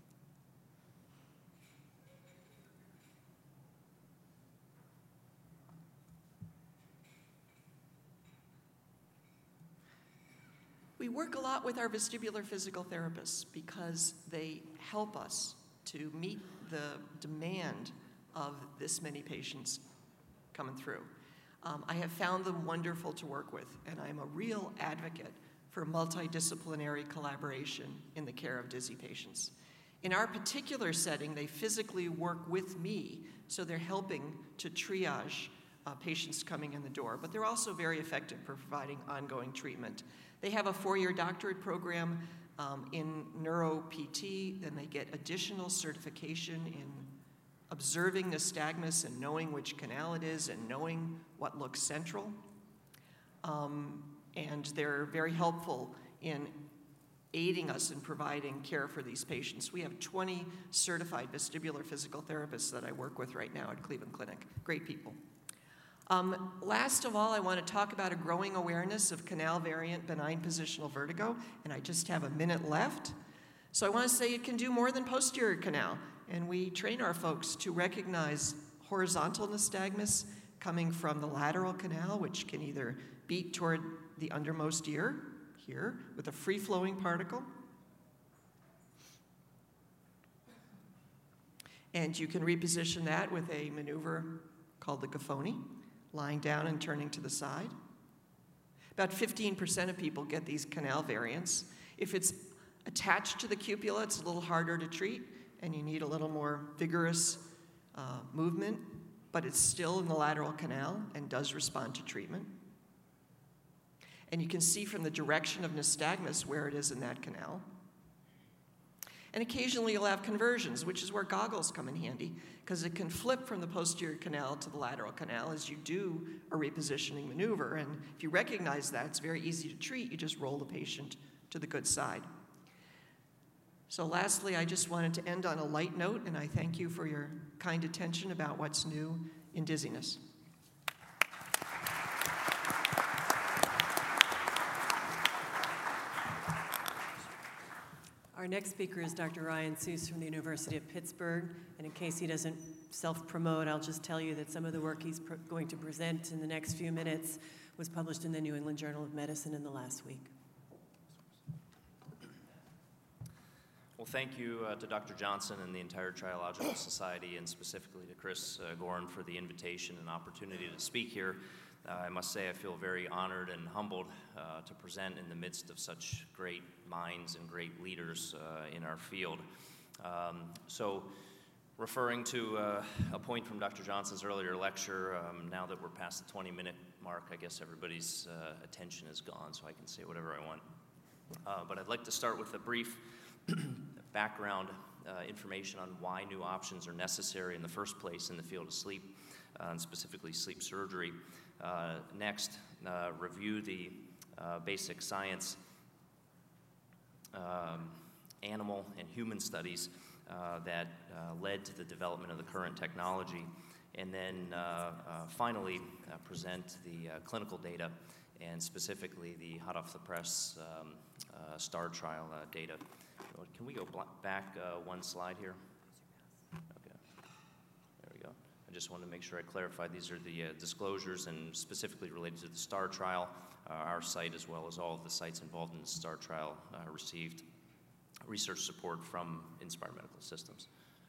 We work a lot with our vestibular physical therapists because they help us to meet the demand of this many patients coming through. I have found them wonderful to work with, and I'm a real advocate for multidisciplinary collaboration in the care of dizzy patients. In our particular setting, they physically work with me, so they're helping to triage patients coming in the door, but they're also very effective for providing ongoing treatment. They have a 4-year doctorate program in neuro-PT, then they get additional certification in observing nystagmus and knowing which canal it is and knowing what looks central. And they're very helpful in aiding us in providing care for these patients. We have 20 certified vestibular physical therapists that I work with right now at Cleveland Clinic. Great people. Last of all, I want to talk about a growing awareness of canal variant benign positional vertigo, and I just have a minute left. So I want to say it can do more than posterior canal, and we train our folks to recognize horizontal nystagmus coming from the lateral canal, which can either beat toward the undermost ear, here, with a free-flowing particle, and you can reposition that with a maneuver called the Gaffoni, lying down and turning to the side. About 15% of people get these canal variants. If it's attached to the cupula, it's a little harder to treat, and you need a little more vigorous movement, but it's still in the lateral canal and does respond to treatment. And you can see from the direction of nystagmus where it is in that canal. And occasionally you'll have conversions, which is where goggles come in handy, because it can flip from the posterior canal to the lateral canal as you do a repositioning maneuver. And if you recognize that, it's very easy to treat. You just roll the patient to the good side. So lastly, I just wanted to end on a light note, and I thank you for your kind attention about what's new in dizziness. Our next speaker is Dr. Ryan Seuss from the University of Pittsburgh. And in case he doesn't self-promote, I'll just tell you that some of the work he's going to present in the next few minutes was published in the New England Journal of Medicine in the last week. Well, thank you to Dr. Johnson and the entire Triological Society, and specifically to Chris Gorin for the invitation and opportunity to speak here. I must say I feel very honored and humbled to present in the midst of such great minds and great leaders in our field. So, referring to a point from Dr. Johnson's earlier lecture, now that we're past the 20-minute mark, I guess everybody's attention is gone, so I can say whatever I want. But I'd like to start with a brief background information on why new options are necessary in the first place in the field of sleep, and specifically sleep surgery. Next, review the basic science, animal and human studies that led to the development of the current technology, and then finally present the clinical data, and specifically the hot-off-the-press STAR trial data. Can we go back one slide here? Okay, there we go. I just wanted to make sure I clarified these are the disclosures, and specifically related to the STAR trial. Our site, as well as all of the sites involved in the STAR trial, received research support from Inspire Medical Systems.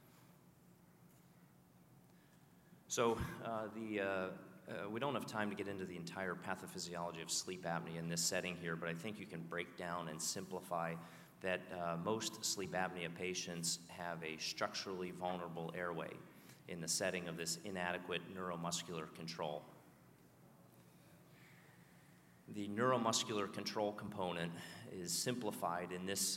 So we don't have time to get into the entire pathophysiology of sleep apnea in this setting here, but I think you can break down and simplify that most sleep apnea patients have a structurally vulnerable airway in the setting of this inadequate neuromuscular control. The neuromuscular control component is simplified in this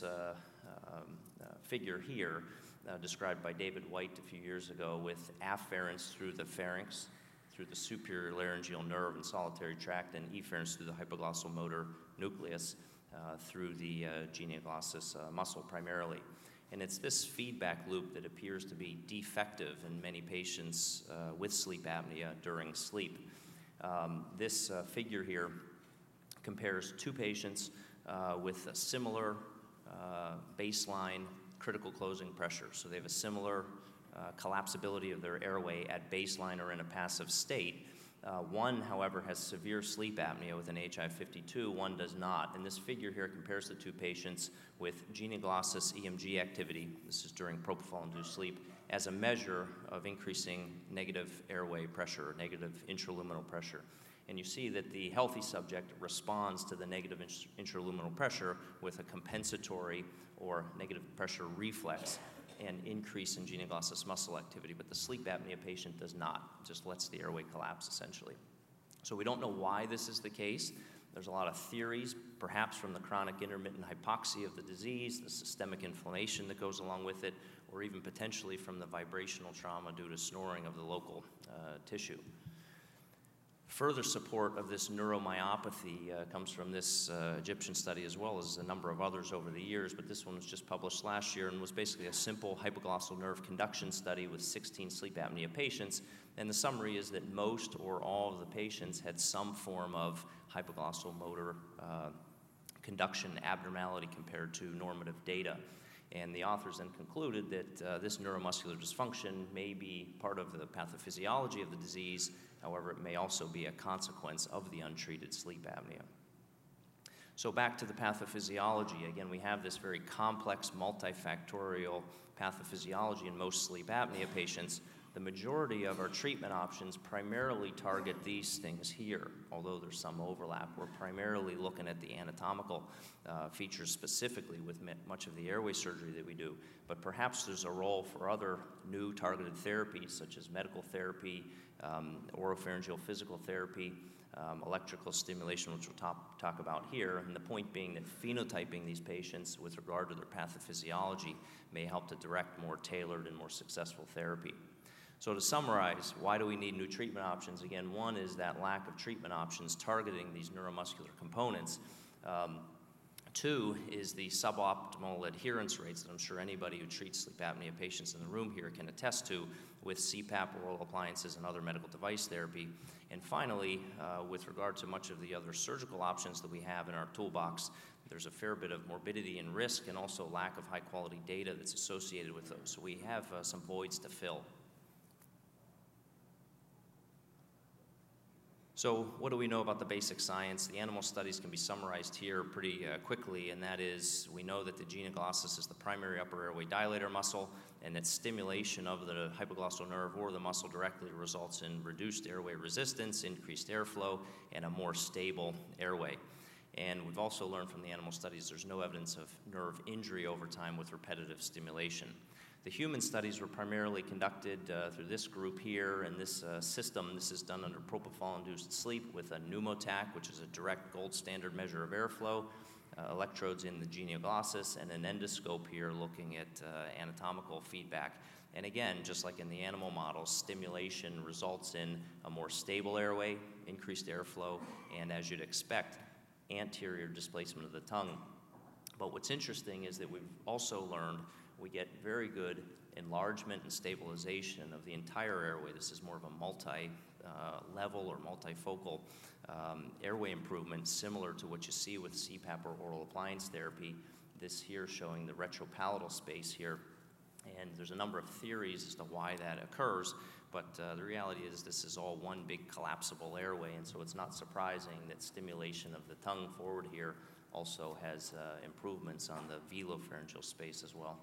figure here, described by David White a few years ago, with afference through the pharynx, through the superior laryngeal nerve and solitary tract, and efference through the hypoglossal motor nucleus, through the genioglossus muscle primarily. And it's this feedback loop that appears to be defective in many patients with sleep apnea during sleep. This figure here compares two patients with a similar baseline critical closing pressure. So they have a similar collapsibility of their airway at baseline or in a passive state. One, however, has severe sleep apnea with an HI52, one does not. And this figure here compares the two patients with genioglossus EMG activity, this is during propofol-induced sleep, as a measure of increasing negative airway pressure, or negative intraluminal pressure. And you see that the healthy subject responds to the negative intraluminal pressure with a compensatory or negative pressure reflex and increase in genioglossus muscle activity, but the sleep apnea patient does not, just lets the airway collapse essentially. So we don't know why this is the case. There's a lot of theories, perhaps from the chronic intermittent hypoxia of the disease, the systemic inflammation that goes along with it, or even potentially from the vibrational trauma due to snoring of the local tissue. Further support of this neuromyopathy comes from this Egyptian study, as well as a number of others over the years, but this one was just published last year and was basically a simple hypoglossal nerve conduction study with 16 sleep apnea patients. And the summary is that most or all of the patients had some form of hypoglossal motor conduction abnormality compared to normative data. And the authors then concluded that this neuromuscular dysfunction may be part of the pathophysiology of the disease. However, it may also be a consequence of the untreated sleep apnea. So back to the pathophysiology. Again, we have this very complex, multifactorial pathophysiology in most sleep apnea patients. The majority of our treatment options primarily target these things here, although there's some overlap. We're primarily looking at the anatomical features specifically with much of the airway surgery that we do, but perhaps there's a role for other new targeted therapies such as medical therapy, oropharyngeal physical therapy, electrical stimulation, which we'll talk about here, and the point being that phenotyping these patients with regard to their pathophysiology may help to direct more tailored and more successful therapy. So to summarize, why do we need new treatment options? Again, one is that lack of treatment options targeting these neuromuscular components. Two is the suboptimal adherence rates that I'm sure anybody who treats sleep apnea patients in the room here can attest to with CPAP, oral appliances, and other medical device therapy. And finally, with regard to much of the other surgical options that we have in our toolbox, there's a fair bit of morbidity and risk and also lack of high-quality data that's associated with those. So we have some voids to fill. So what do we know about the basic science? The animal studies can be summarized here pretty quickly, and that is we know that the genioglossus is the primary upper airway dilator muscle, and that stimulation of the hypoglossal nerve or the muscle directly results in reduced airway resistance, increased airflow, and a more stable airway. And we've also learned from the animal studies there's no evidence of nerve injury over time with repetitive stimulation. The human studies were primarily conducted through this group here and this system. This is done under propofol-induced sleep with a pneumotac, which is a direct gold standard measure of airflow, electrodes in the genioglossus, and an endoscope here looking at anatomical feedback. And again, just like in the animal models, stimulation results in a more stable airway, increased airflow, and as you'd expect, anterior displacement of the tongue. But what's interesting is that we've also learned we get very good enlargement and stabilization of the entire airway. This is more of a multi-level or multifocal airway improvement, similar to what you see with CPAP or oral appliance therapy. This here showing the retropalatal space here. And there's a number of theories as to why that occurs, but the reality is this is all one big collapsible airway, and so it's not surprising that stimulation of the tongue forward here also has improvements on the velopharyngeal space as well.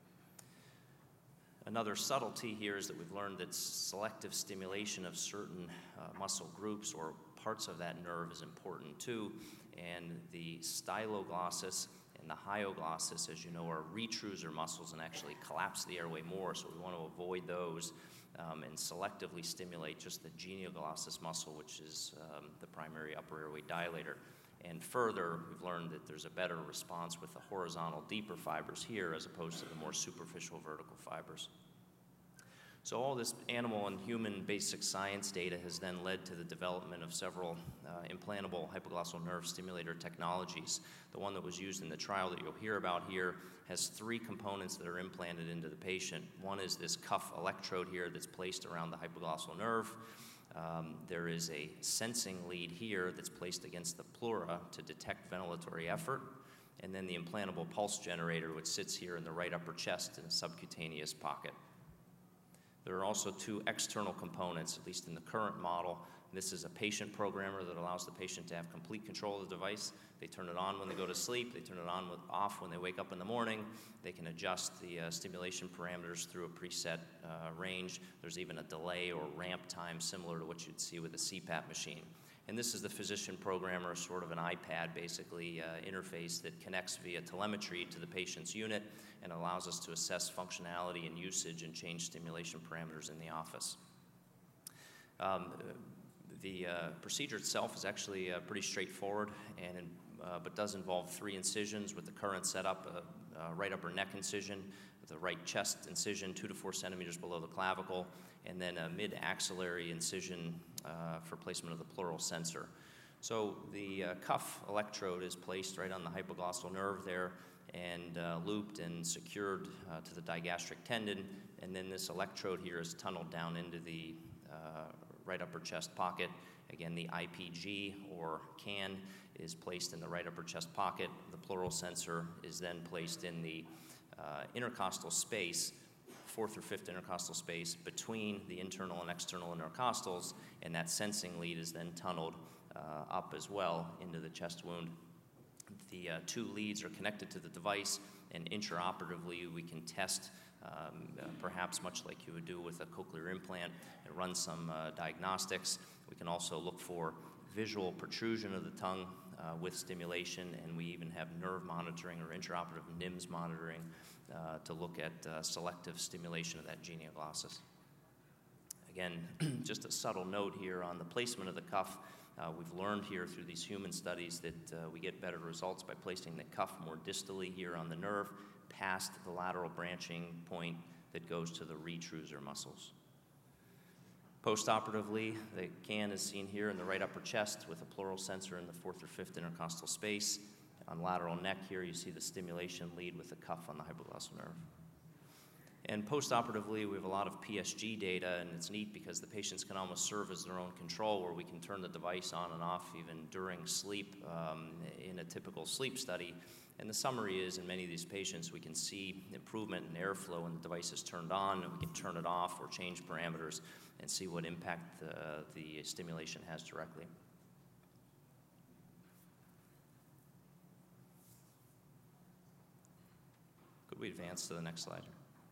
Another subtlety here is that we've learned that selective stimulation of certain muscle groups or parts of that nerve is important too, and the styloglossus and the hyoglossus, as you know, are retrusor muscles and actually collapse the airway more, so we want to avoid those and selectively stimulate just the genioglossus muscle, which is the primary upper airway dilator. And further, we've learned that there's a better response with the horizontal, deeper fibers here as opposed to the more superficial vertical fibers. So all this animal and human basic science data has then led to the development of several implantable hypoglossal nerve stimulator technologies. The one that was used in the trial that you'll hear about here has three components that are implanted into the patient. One is this cuff electrode here that's placed around the hypoglossal nerve. There is a sensing lead here that's placed against the pleura to detect ventilatory effort, and then the implantable pulse generator, which sits here in the right upper chest in a subcutaneous pocket. There are also two external components, at least in the current model. This is a patient programmer that allows the patient to have complete control of the device. They turn it on when they go to sleep. They turn it on off when they wake up in the morning. They can adjust the stimulation parameters through a preset range. There's even a delay or ramp time similar to what you'd see with a CPAP machine. And this is the physician programmer, sort of an iPad basically interface that connects via telemetry to the patient's unit and allows us to assess functionality and usage and change stimulation parameters in the office. The procedure itself is actually pretty straightforward, but does involve 3 incisions with the current setup, right upper neck incision, the right chest incision 2 to 4 centimeters below the clavicle, and then a mid-axillary incision for placement of the pleural sensor. So the cuff electrode is placed right on the hypoglossal nerve there and looped and secured to the digastric tendon, and then this electrode here is tunneled down into the right upper chest pocket. Again, the IPG or can is placed in the right upper chest pocket. The pleural sensor is then placed in the intercostal space, 4th or 5th intercostal space between the internal and external intercostals, and that sensing lead is then tunneled up as well into the chest wound. The 2 leads are connected to the device, and intraoperatively we can test, perhaps much like you would do with a cochlear implant, and run some diagnostics. We can also look for visual protrusion of the tongue with stimulation, and we even have nerve monitoring or intraoperative NIMS monitoring to look at selective stimulation of that genioglossus. Again, just a subtle note here on the placement of the cuff. We've learned here through these human studies that we get better results by placing the cuff more distally here on the nerve, past the lateral branching point that goes to the retrusor muscles. Postoperatively, the can is seen here in the right upper chest with a pleural sensor in the 4th or 5th intercostal space. On lateral neck here, you see the stimulation lead with the cuff on the hypoglossal nerve. And postoperatively, we have a lot of PSG data, and it's neat because the patients can almost serve as their own control, where we can turn the device on and off even during sleep in a typical sleep study. And the summary is, in many of these patients, we can see improvement in airflow when the device is turned on, and we can turn it off or change parameters and see what impact the stimulation has directly. Could we advance to the next slide?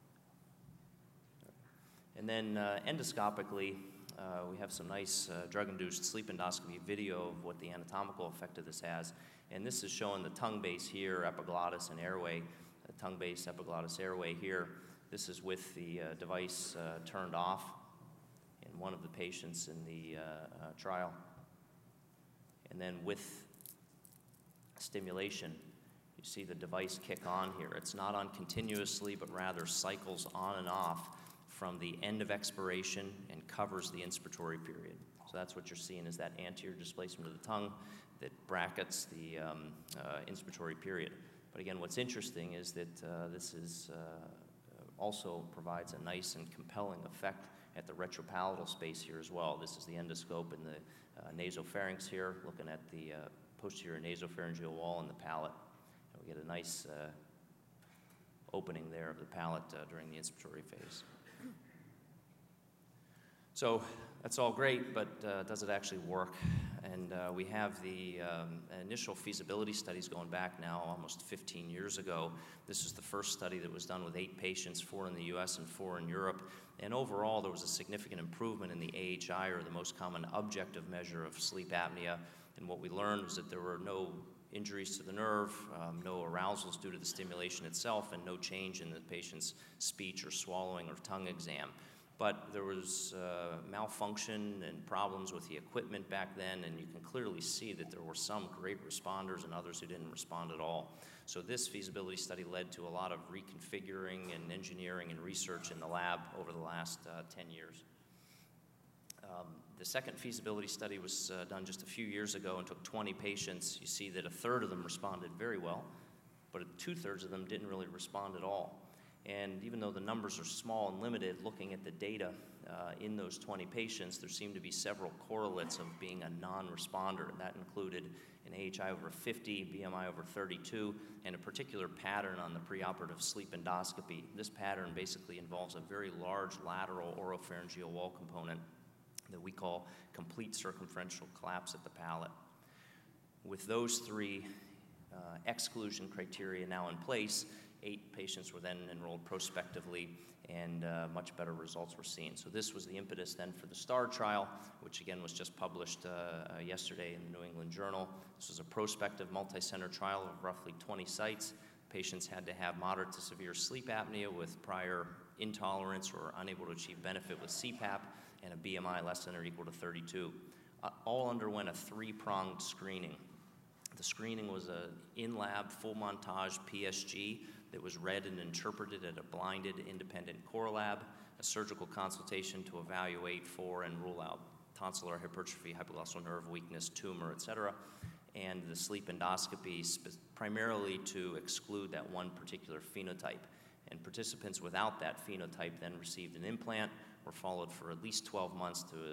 And then endoscopically, we have some nice drug-induced sleep endoscopy video of what the anatomical effect of this has. And this is showing the tongue base here, epiglottis and airway, the tongue base, epiglottis, airway here. This is with the device turned off in one of the patients in the trial. And then with stimulation, you see the device kick on here. It's not on continuously, but rather cycles on and off from the end of expiration and covers the inspiratory period. So that's what you're seeing, is that anterior displacement of the tongue that brackets the inspiratory period. But again, what's interesting is that this is also provides a nice and compelling effect at the retropalatal space here as well. This is the endoscope in the nasopharynx here, looking at the posterior nasopharyngeal wall and the palate. And we get a nice opening there of the palate during the inspiratory phase. So that's all great, but does it actually work? And we have the initial feasibility studies going back now almost 15 years ago. This is the first study that was done with 8 patients, 4 in the US and 4 in Europe. And overall, there was a significant improvement in the AHI, or the most common objective measure of sleep apnea. And what we learned was that there were no injuries to the nerve, no arousals due to the stimulation itself, and no change in the patient's speech or swallowing or tongue exam. But there was malfunction and problems with the equipment back then, and you can clearly see that there were some great responders and others who didn't respond at all. So this feasibility study led to a lot of reconfiguring and engineering and research in the lab over the last 10 years. The second feasibility study was done just a few years ago and took 20 patients. You see that a third of them responded very well, but 2/3 of them didn't really respond at all. And even though the numbers are small and limited, looking at the data in those 20 patients, there seemed to be several correlates of being a non-responder. And that included an AHI over 50, BMI over 32, and a particular pattern on the preoperative sleep endoscopy. This pattern basically involves a very large lateral oropharyngeal wall component that we call complete circumferential collapse at the palate. With those 3 exclusion criteria now in place, 8 patients were then enrolled prospectively, and much better results were seen. So this was the impetus then for the STAR trial, which again was just published yesterday in the New England Journal. This was a prospective multi-center trial of roughly 20 sites. Patients had to have moderate to severe sleep apnea with prior intolerance or unable to achieve benefit with CPAP, and a BMI less than or equal to 32. All underwent a 3-pronged screening. The screening was an in-lab, full montage PSG that was read and interpreted at a blinded independent core lab, a surgical consultation to evaluate for and rule out tonsillar hypertrophy, hypoglossal nerve weakness, tumor, etc., and the sleep endoscopy primarily to exclude that one particular phenotype. And participants without that phenotype then received an implant, were followed for at least 12 months to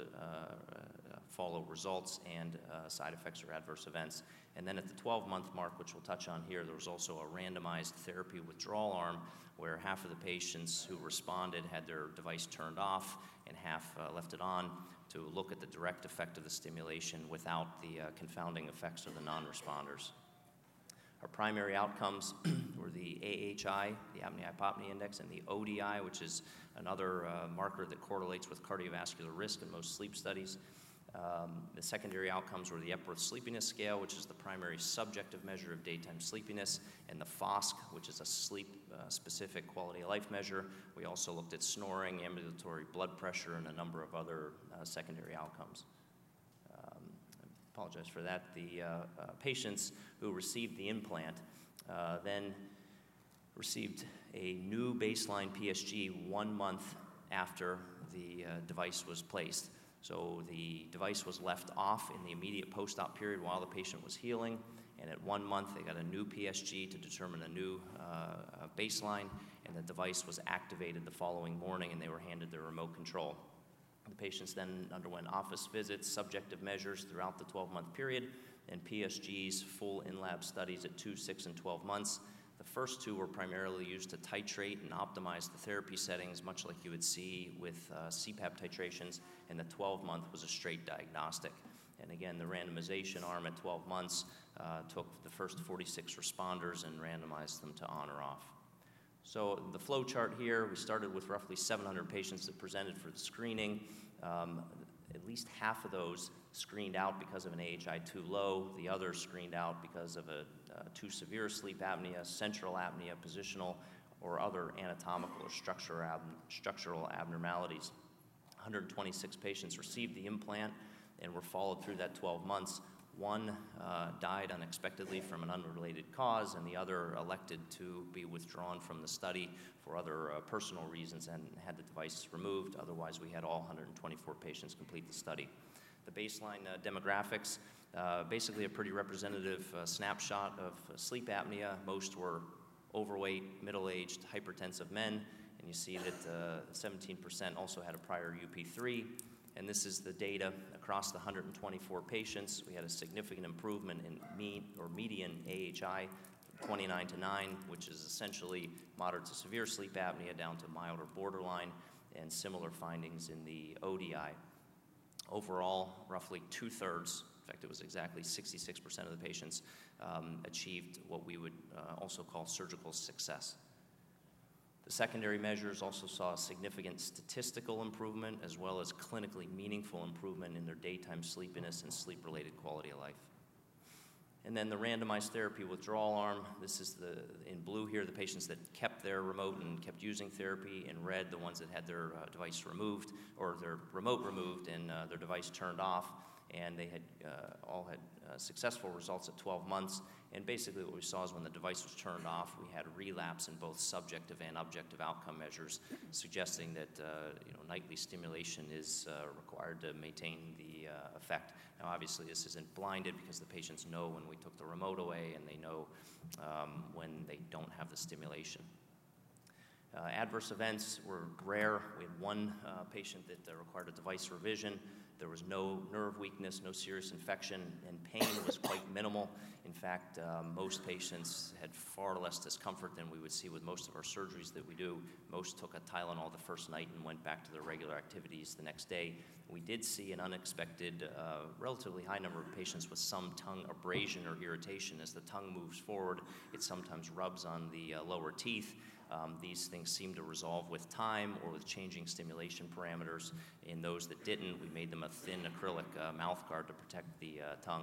follow results and side effects or adverse events. And then at the 12-month mark, which we'll touch on here, there was also a randomized therapy withdrawal arm where half of the patients who responded had their device turned off and half left it on to look at the direct effect of the stimulation without the confounding effects of the non-responders. Our primary outcomes were the AHI, the apnea-hypopnea index, and the ODI, which is another marker that correlates with cardiovascular risk in most sleep studies. The secondary outcomes were the Epworth Sleepiness Scale, which is the primary subjective measure of daytime sleepiness, and the FOSC, which is a sleep-specific quality of life measure. We also looked at snoring, ambulatory blood pressure, and a number of other secondary outcomes. apologize for that, the patients who received the implant then received a new baseline PSG 1 month after the device was placed. So the device was left off in the immediate post-op period while the patient was healing, and at 1 month they got a new PSG to determine a new baseline, and the device was activated the following morning and they were handed their remote control. The patients then underwent office visits, subjective measures throughout the 12-month period, and PSG's full in-lab studies at 2, 6, and 12 months. The first 2 were primarily used to titrate and optimize the therapy settings, much like you would see with CPAP titrations, and the 12-month was a straight diagnostic. And again, the randomization arm at 12 months took the first 46 responders and randomized them to on or off. So the flow chart here, we started with roughly 700 patients that presented for the screening. At least half of those screened out because of an AHI too low. The others screened out because of a too severe sleep apnea, central apnea, positional, or other anatomical or structural abnormalities. 126 patients received the implant and were followed through that 12 months. 1 died unexpectedly from an unrelated cause, and the other elected to be withdrawn from the study for other personal reasons and had the device removed. Otherwise, we had all 124 patients complete the study. The baseline demographics, basically a pretty representative snapshot of sleep apnea. Most were overweight, middle-aged, hypertensive men, and you see that 17% also had a prior UP3. And this is the data across the 124 patients. We had a significant improvement in median AHI, 29 to 9, which is essentially moderate to severe sleep apnea down to mild or borderline, and similar findings in the ODI. Overall, roughly 2/3, in fact it was exactly 66% of the patients, achieved what we would also call surgical success. The secondary measures also saw a significant statistical improvement as well as clinically meaningful improvement in their daytime sleepiness and sleep-related quality of life. And then the randomized therapy withdrawal arm, this is in blue here, the patients that kept their remote and kept using therapy. In red, the ones that had their device removed or their remote removed and their device turned off. And they had all had successful results at 12 months. And basically what we saw is when the device was turned off, we had a relapse in both subjective and objective outcome measures, suggesting that nightly stimulation is required to maintain the effect. Now, obviously, this isn't blinded because the patients know when we took the remote away, and they know when they don't have the stimulation. Adverse events were rare. We had 1 patient that required a device revision. There was no nerve weakness, no serious infection, and pain was quite minimal. In fact, most patients had far less discomfort than we would see with most of our surgeries that we do. Most took a Tylenol the first night and went back to their regular activities the next day. We did see an unexpected, relatively high number of patients with some tongue abrasion or irritation. As the tongue moves forward, it sometimes rubs on the lower teeth. These things seem to resolve with time or with changing stimulation parameters. In those that didn't, we made them a thin acrylic mouth guard to protect the tongue.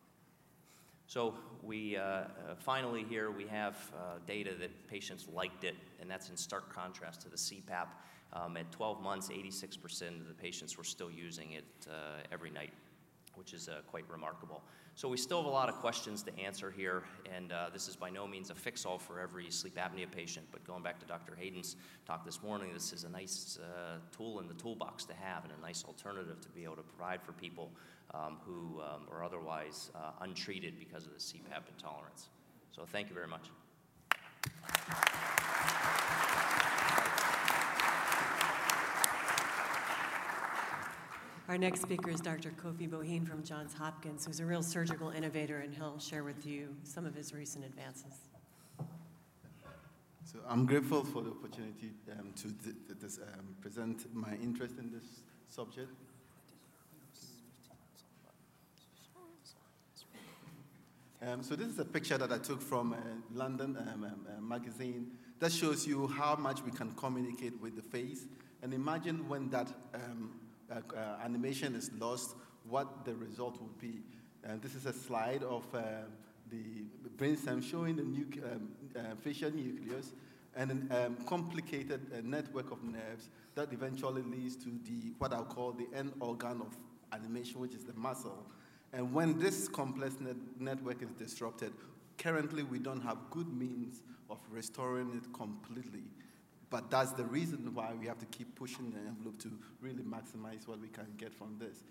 So we finally here we have data that patients liked it, and that's in stark contrast to the CPAP. At 12 months, 86% of the patients were still using it every night, which is quite remarkable. So we still have a lot of questions to answer here, and this is by no means a fix-all for every sleep apnea patient, but going back to Dr. Hayden's talk this morning, this is a nice tool in the toolbox to have and a nice alternative to be able to provide for people who are otherwise untreated because of the CPAP intolerance. So thank you very much. Our next speaker is Dr. Kofi Bohene from Johns Hopkins, who's a real surgical innovator, and he'll share with you some of his recent advances. So I'm grateful for the opportunity to present my interest in this subject. So this is a picture that I took from London magazine that shows you how much we can communicate with the face. And imagine when that animation is lost, what the result would be. This is a slide of the brainstem showing the facial nucleus and a complicated network of nerves that eventually leads to what I'll call the end organ of animation, which is the muscle. And when this complex network is disrupted, currently we don't have good means of restoring it completely. But that's the reason why we have to keep pushing the envelope to really maximize what we can get from this.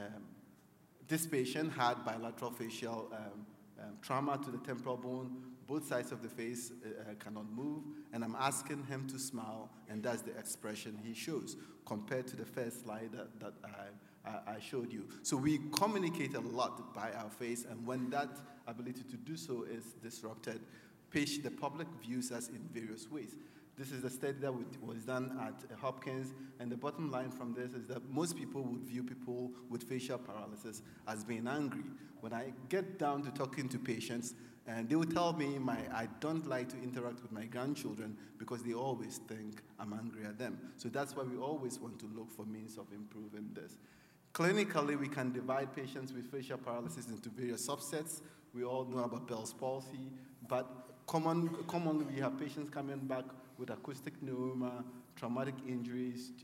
This patient had bilateral facial trauma to the temporal bone. Both sides of the face cannot move, and I'm asking him to smile, and that's the expression he shows, compared to the first slide that I showed you. So we communicate a lot by our face, and when that ability to do so is disrupted, the public views us in various ways. This is a study that was done at Hopkins, and the bottom line from this is that most people would view people with facial paralysis as being angry. When I get down to talking to patients, and they will tell me I don't like to interact with my grandchildren because they always think I'm angry at them. So that's why we always want to look for means of improving this. Clinically, we can divide patients with facial paralysis into various subsets. We all know about Bell's palsy, but commonly we have patients coming back with acoustic neuroma, traumatic injuries,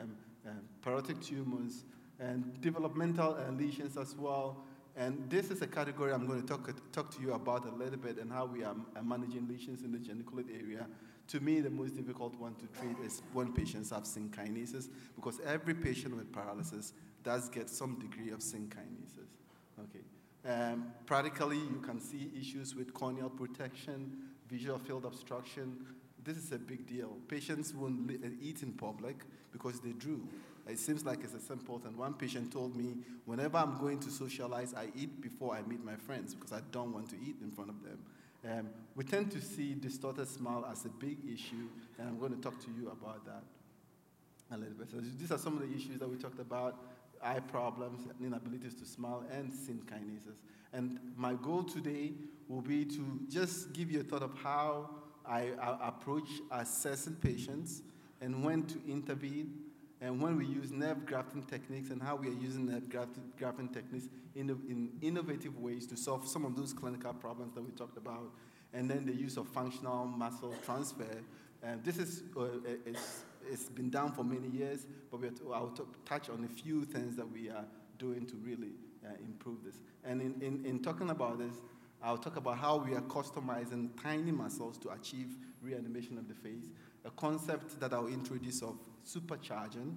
parotid tumors, and developmental lesions as well. And this is a category I'm going to talk to you about a little bit, and how we are managing lesions in the geniculate area. To me, the most difficult one to treat is when patients have synkinesis, because every patient with paralysis does get some degree of synkinesis. Okay. Practically, you can see issues with corneal protection, visual field obstruction. This is a big deal. Patients won't eat in public because they drool. It seems like it's a simple thing. One patient told me, whenever I'm going to socialize, I eat before I meet my friends because I don't want to eat in front of them. We tend to see distorted smile as a big issue, and I'm going to talk to you about that a little bit. So these are some of the issues that we talked about: eye problems, inabilities to smile, and synkinesis. And my goal today will be to just give you a thought of how I approach assessing patients, and when to intervene, and when we use nerve grafting techniques, and how we are using nerve grafting techniques in innovative ways to solve some of those clinical problems that we talked about, and then the use of functional muscle transfer. And this is it's been done for many years, but I'll touch on a few things that we are doing to really improve this. And in talking about this, I'll talk about how we are customizing tiny muscles to achieve reanimation of the face, a concept that I'll introduce of supercharging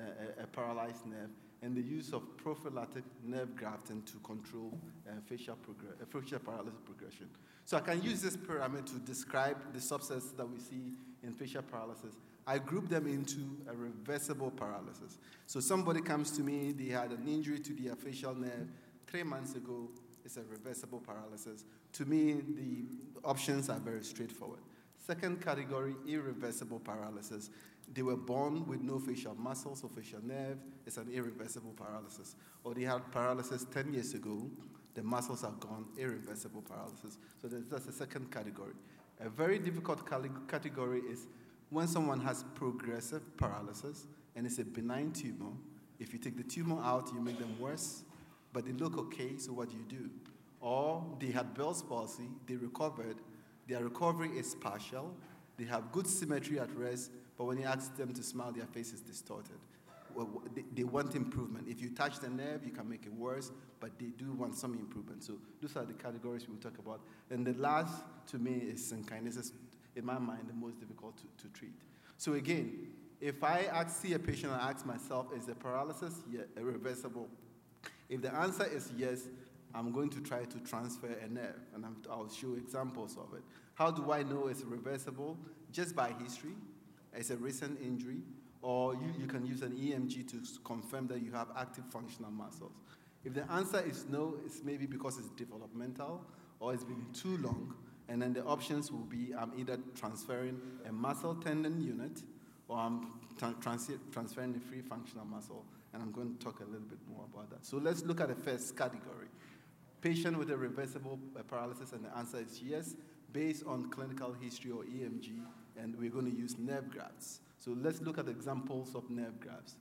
a paralyzed nerve, and the use of prophylactic nerve grafting to control facial paralysis progression. So I can use this pyramid to describe the subsets that we see in facial paralysis. I group them into a reversible paralysis. So somebody comes to me, they had an injury to their facial nerve 3 months ago. It's a reversible paralysis. To me, the options are very straightforward. Second category, irreversible paralysis. They were born with no facial muscles or facial nerve. It's an irreversible paralysis. Or they had paralysis 10 years ago. The muscles are gone, irreversible paralysis. So that's the second category. A very difficult category is when someone has progressive paralysis and it's a benign tumor. If you take the tumor out, you make them worse, but they look okay, so what do? Or they had Bell's palsy, they recovered, their recovery is partial, they have good symmetry at rest, but when you ask them to smile, their face is distorted. Well, they want improvement. If you touch the nerve, you can make it worse, but they do want some improvement. So those are the categories we'll talk about. And the last, to me, is synkinesis, in my mind, the most difficult to treat. So again, if I see a patient and ask myself, is the paralysis irreversible? If the answer is yes, I'm going to try to transfer a nerve, and I'll show examples of it. How do I know it's reversible? Just by history. It's a recent injury, or you can use an EMG to confirm that you have active functional muscles. If the answer is no, it's maybe because it's developmental, or it's been too long, and then the options will be I'm either transferring a muscle tendon unit, or I'm transferring a free functional muscle. And I'm going to talk a little bit more about that. So let's look at the first category. Patient with a reversible paralysis, and the answer is yes, based on clinical history or EMG, and we're going to use nerve grafts. So let's look at examples of nerve grafts.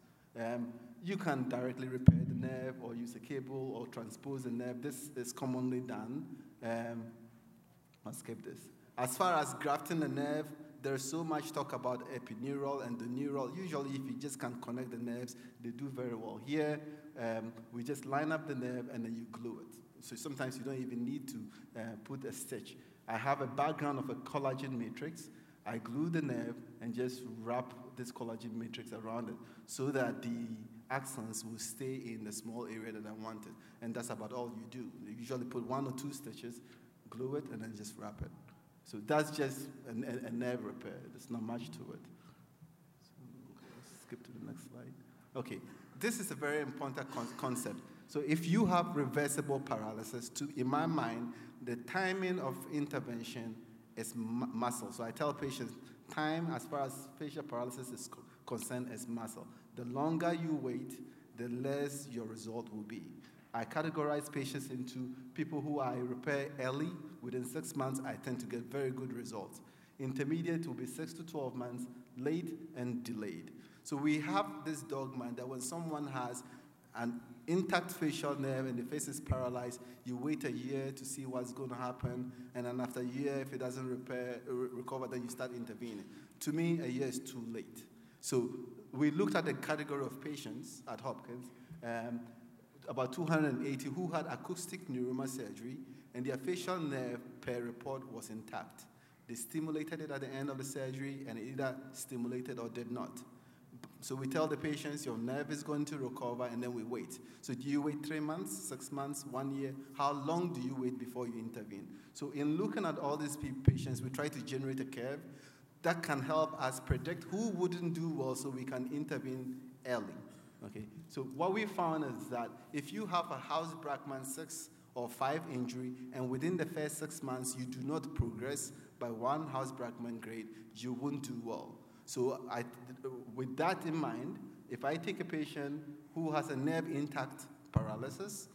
You can directly repair the nerve, or use a cable, or transpose the nerve. This is commonly done. I'll skip this. As far as grafting the nerve, there's so much talk about epidural and the neural. Usually, if you just can connect the nerves, they do very well. Here, we just line up the nerve and then you glue it. So sometimes you don't even need to put a stitch. I have a background of a collagen matrix. I glue the nerve and just wrap this collagen matrix around it so that the axons will stay in the small area that I wanted. And that's about all you do. You usually put 1 or 2 stitches, glue it, and then just wrap it. So that's just a nerve repair. There's not much to it. So let's skip to the next slide. Okay, this is a very important concept. So if you have reversible paralysis, in my mind, the timing of intervention is muscle. So I tell patients, time as far as facial paralysis is concerned is muscle. The longer you wait, the less your result will be. I categorize patients into people who I repair early. Within 6 months, I tend to get very good results. Intermediate will be 6 to 12 months, late and delayed. So we have this dogma that when someone has an intact facial nerve and the face is paralyzed, you wait a year to see what's going to happen, and then after a year, if it doesn't recover, then you start intervening. To me, a year is too late. So we looked at the category of patients at Hopkins, about 280 who had acoustic neuroma surgery, and their facial nerve per report was intact. They stimulated it at the end of the surgery, and it either stimulated or did not. So we tell the patients, your nerve is going to recover, and then we wait. So do you wait 3 months, 6 months, 1 year? How long do you wait before you intervene? So in looking at all these patients, we try to generate a curve that can help us predict who wouldn't do well so we can intervene early. Okay. So what we found is that if you have a Houser-Brackmann 6 or 5 injury, and within the first 6 months you do not progress by 1 Houser-Brackmann grade, you won't do well. So with that in mind, if I take a patient who has a nerve intact paralysis,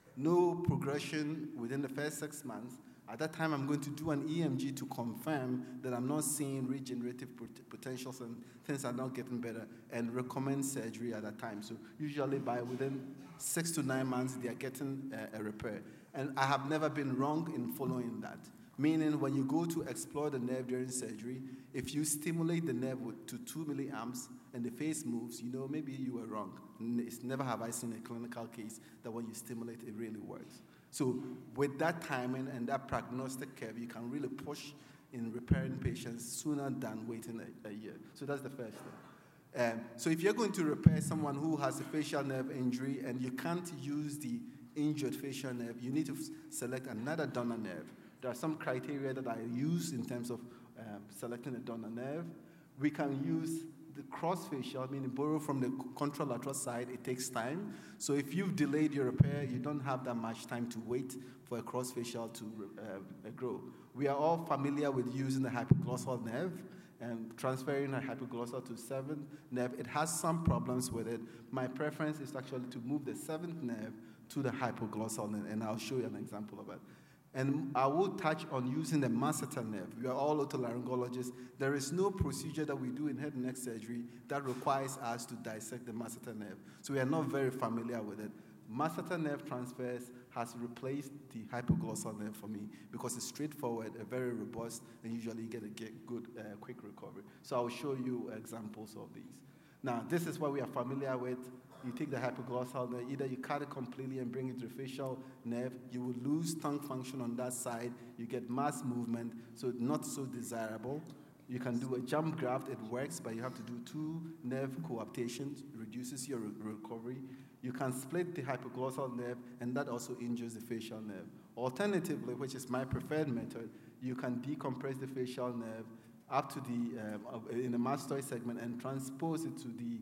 no progression within the first 6 months, at that time I'm going to do an EMG to confirm that I'm not seeing regenerative potentials and things are not getting better, and recommend surgery at that time. So usually by within 6 to 9 months, they are getting a repair. And I have never been wrong in following that. Meaning when you go to explore the nerve during surgery, if you stimulate the nerve to 2 milliamps and the face moves, you know, maybe you were wrong. Never have I seen a clinical case that when you stimulate, it really works. So with that timing and that prognostic curve, you can really push in repairing patients sooner than waiting a year. So that's the first thing. So if you're going to repair someone who has a facial nerve injury and you can't use the injured facial nerve, you need to select another donor nerve. There are some criteria that I use in terms of selecting a donor nerve. We can use the cross-facial, meaning borrow from the contralateral side. It takes time. So if you've delayed your repair, you don't have that much time to wait for a cross-facial to grow. We are all familiar with using the hypoglossal nerve and transferring a hypoglossal to 7th nerve. It has some problems with it. My preference is actually to move the 7th nerve to the hypoglossal nerve, and I'll show you an example of it. And I will touch on using the masseter nerve. We are all otolaryngologists. There is no procedure that we do in head and neck surgery that requires us to dissect the masseter nerve. So we are not very familiar with it. Masseter nerve transfers has replaced the hypoglossal nerve for me because it's straightforward, very robust, and usually you get a good, quick recovery. So I'll show you examples of these. Now, this is what we are familiar with. You take the hypoglossal nerve, either you cut it completely and bring it to the facial nerve, you will lose tongue function on that side, you get mass movement, so not so desirable. You can do a jump graft, it works, but you have to do 2 nerve coaptations, reduces your recovery. You can split the hypoglossal nerve, and that also injures the facial nerve. Alternatively, which is my preferred method, you can decompress the facial nerve up to the, in the mastoid segment and transpose it to the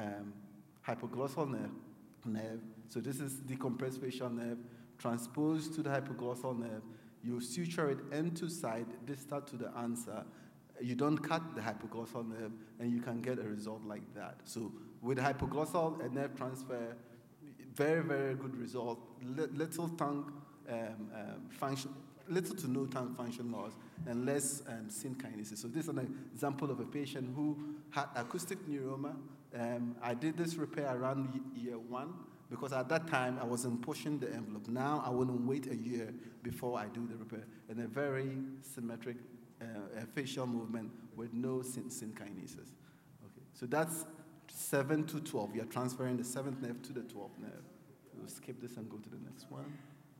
hypoglossal nerve. So this is decompressed facial nerve, transposed to the hypoglossal nerve. You suture it end to side, distal to the answer. You don't cut the hypoglossal nerve, and you can get a result like that. So with hypoglossal nerve transfer, very, very good result. Little tongue function, little to no tongue function loss, and less SYN kinesis. So this is an example of a patient who had acoustic neuroma. I did this repair around year 1 because at that time I wasn't pushing the envelope. Now I wouldn't wait a year before I do the repair. And a very symmetric facial movement with no syn kinesis. Okay, so that's 7 to 12. You're transferring the 7th nerve to the 12th nerve. We'll skip this and go to the next one.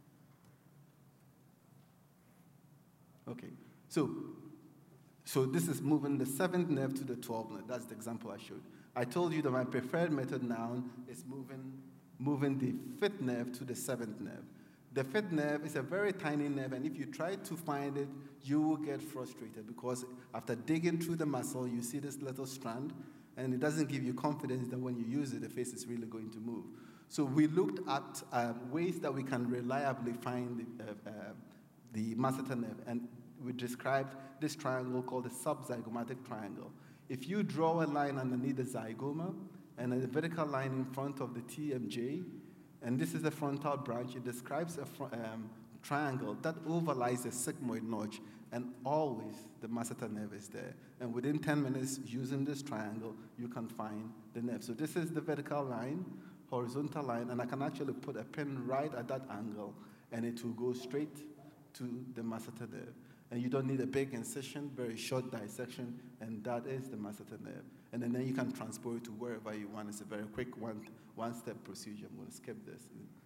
Okay, so this is moving the 7th nerve to the 12th nerve. That's the example I showed. I told you that my preferred method now is moving the 5th nerve to the 7th nerve. The 5th nerve is a very tiny nerve, and if you try to find it, you will get frustrated because after digging through the muscle, you see this little strand, and it doesn't give you confidence that when you use it, the face is really going to move. So we looked at ways that we can reliably find the masseter nerve, and we described this triangle called the subzygomatic triangle. If you draw a line underneath the zygoma and a vertical line in front of the TMJ, and this is the frontal branch, it describes a triangle that overlies a sigmoid notch, and always the masseter nerve is there. And within 10 minutes, using this triangle, you can find the nerve. So this is the vertical line, horizontal line, and I can actually put a pin right at that angle, and it will go straight to the masseter nerve. And you don't need a big incision, very short dissection, and that is the masseter nerve. And then you can transport it to wherever you want. It's a very quick one-step procedure. I'm going to skip this.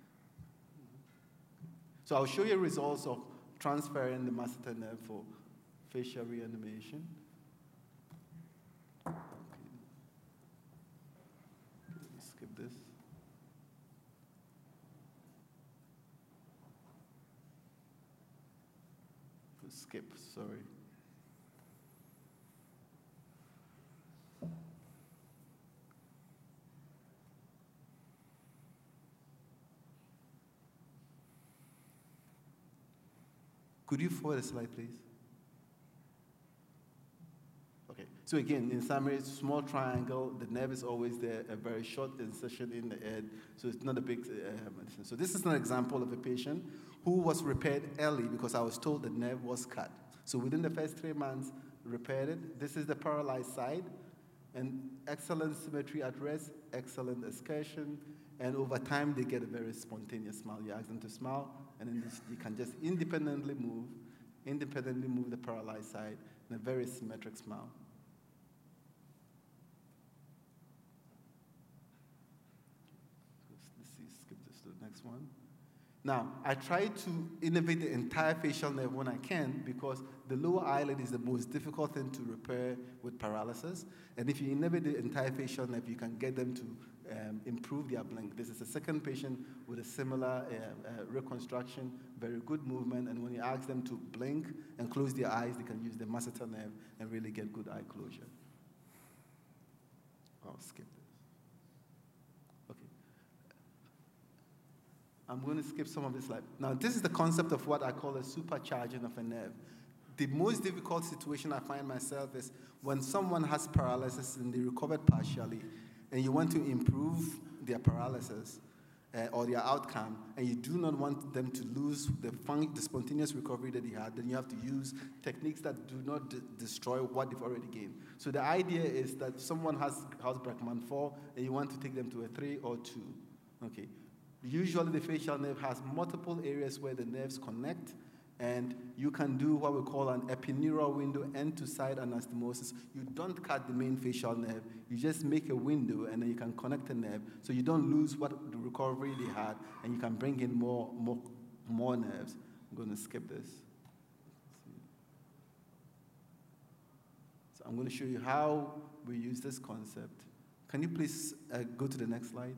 So I'll show you results of transferring the masseter nerve for facial reanimation. Okay. Skip this. Skip, sorry. Could you forward a slide, please? Okay, so again, in summary, small triangle, the nerve is always there, a very short incision in the head, so it's not a big medicine. So this is an example of a patient who was repaired early because I was told the nerve was cut. So within the first 3 months, repaired it. This is the paralyzed side, and excellent symmetry at rest, excellent excursion, and over time, they get a very spontaneous smile. You ask them to smile, and then you can just independently move the paralyzed side in a very symmetric smile. Let's see, skip this to the next one. Now, I try to innervate the entire facial nerve when I can because the lower eyelid is the most difficult thing to repair with paralysis. And if you innervate the entire facial nerve, you can get them to improve their blink. This is a second patient with a similar reconstruction, very good movement. And when you ask them to blink and close their eyes, they can use the masseter nerve and really get good eye closure. I'll skip this. Okay. I'm going to skip some of this slide. Now, this is the concept of what I call a supercharging of a nerve. The most difficult situation I find myself is when someone has paralysis and they recovered partially, and you want to improve their paralysis or their outcome, and you do not want them to lose the spontaneous recovery that they had, then you have to use techniques that do not destroy what they've already gained. So the idea is that someone has Houser-Brackmann 4, and you want to take them to a 3 or 2. Okay. Usually the facial nerve has multiple areas where the nerves connect, and you can do what we call an epineural window end-to-side anastomosis. You don't cut the main facial nerve. You just make a window, and then you can connect the nerve, so you don't lose what the recovery they had, and you can bring in more nerves. I'm going to skip this. So I'm going to show you how we use this concept. Can you please go to the next slide?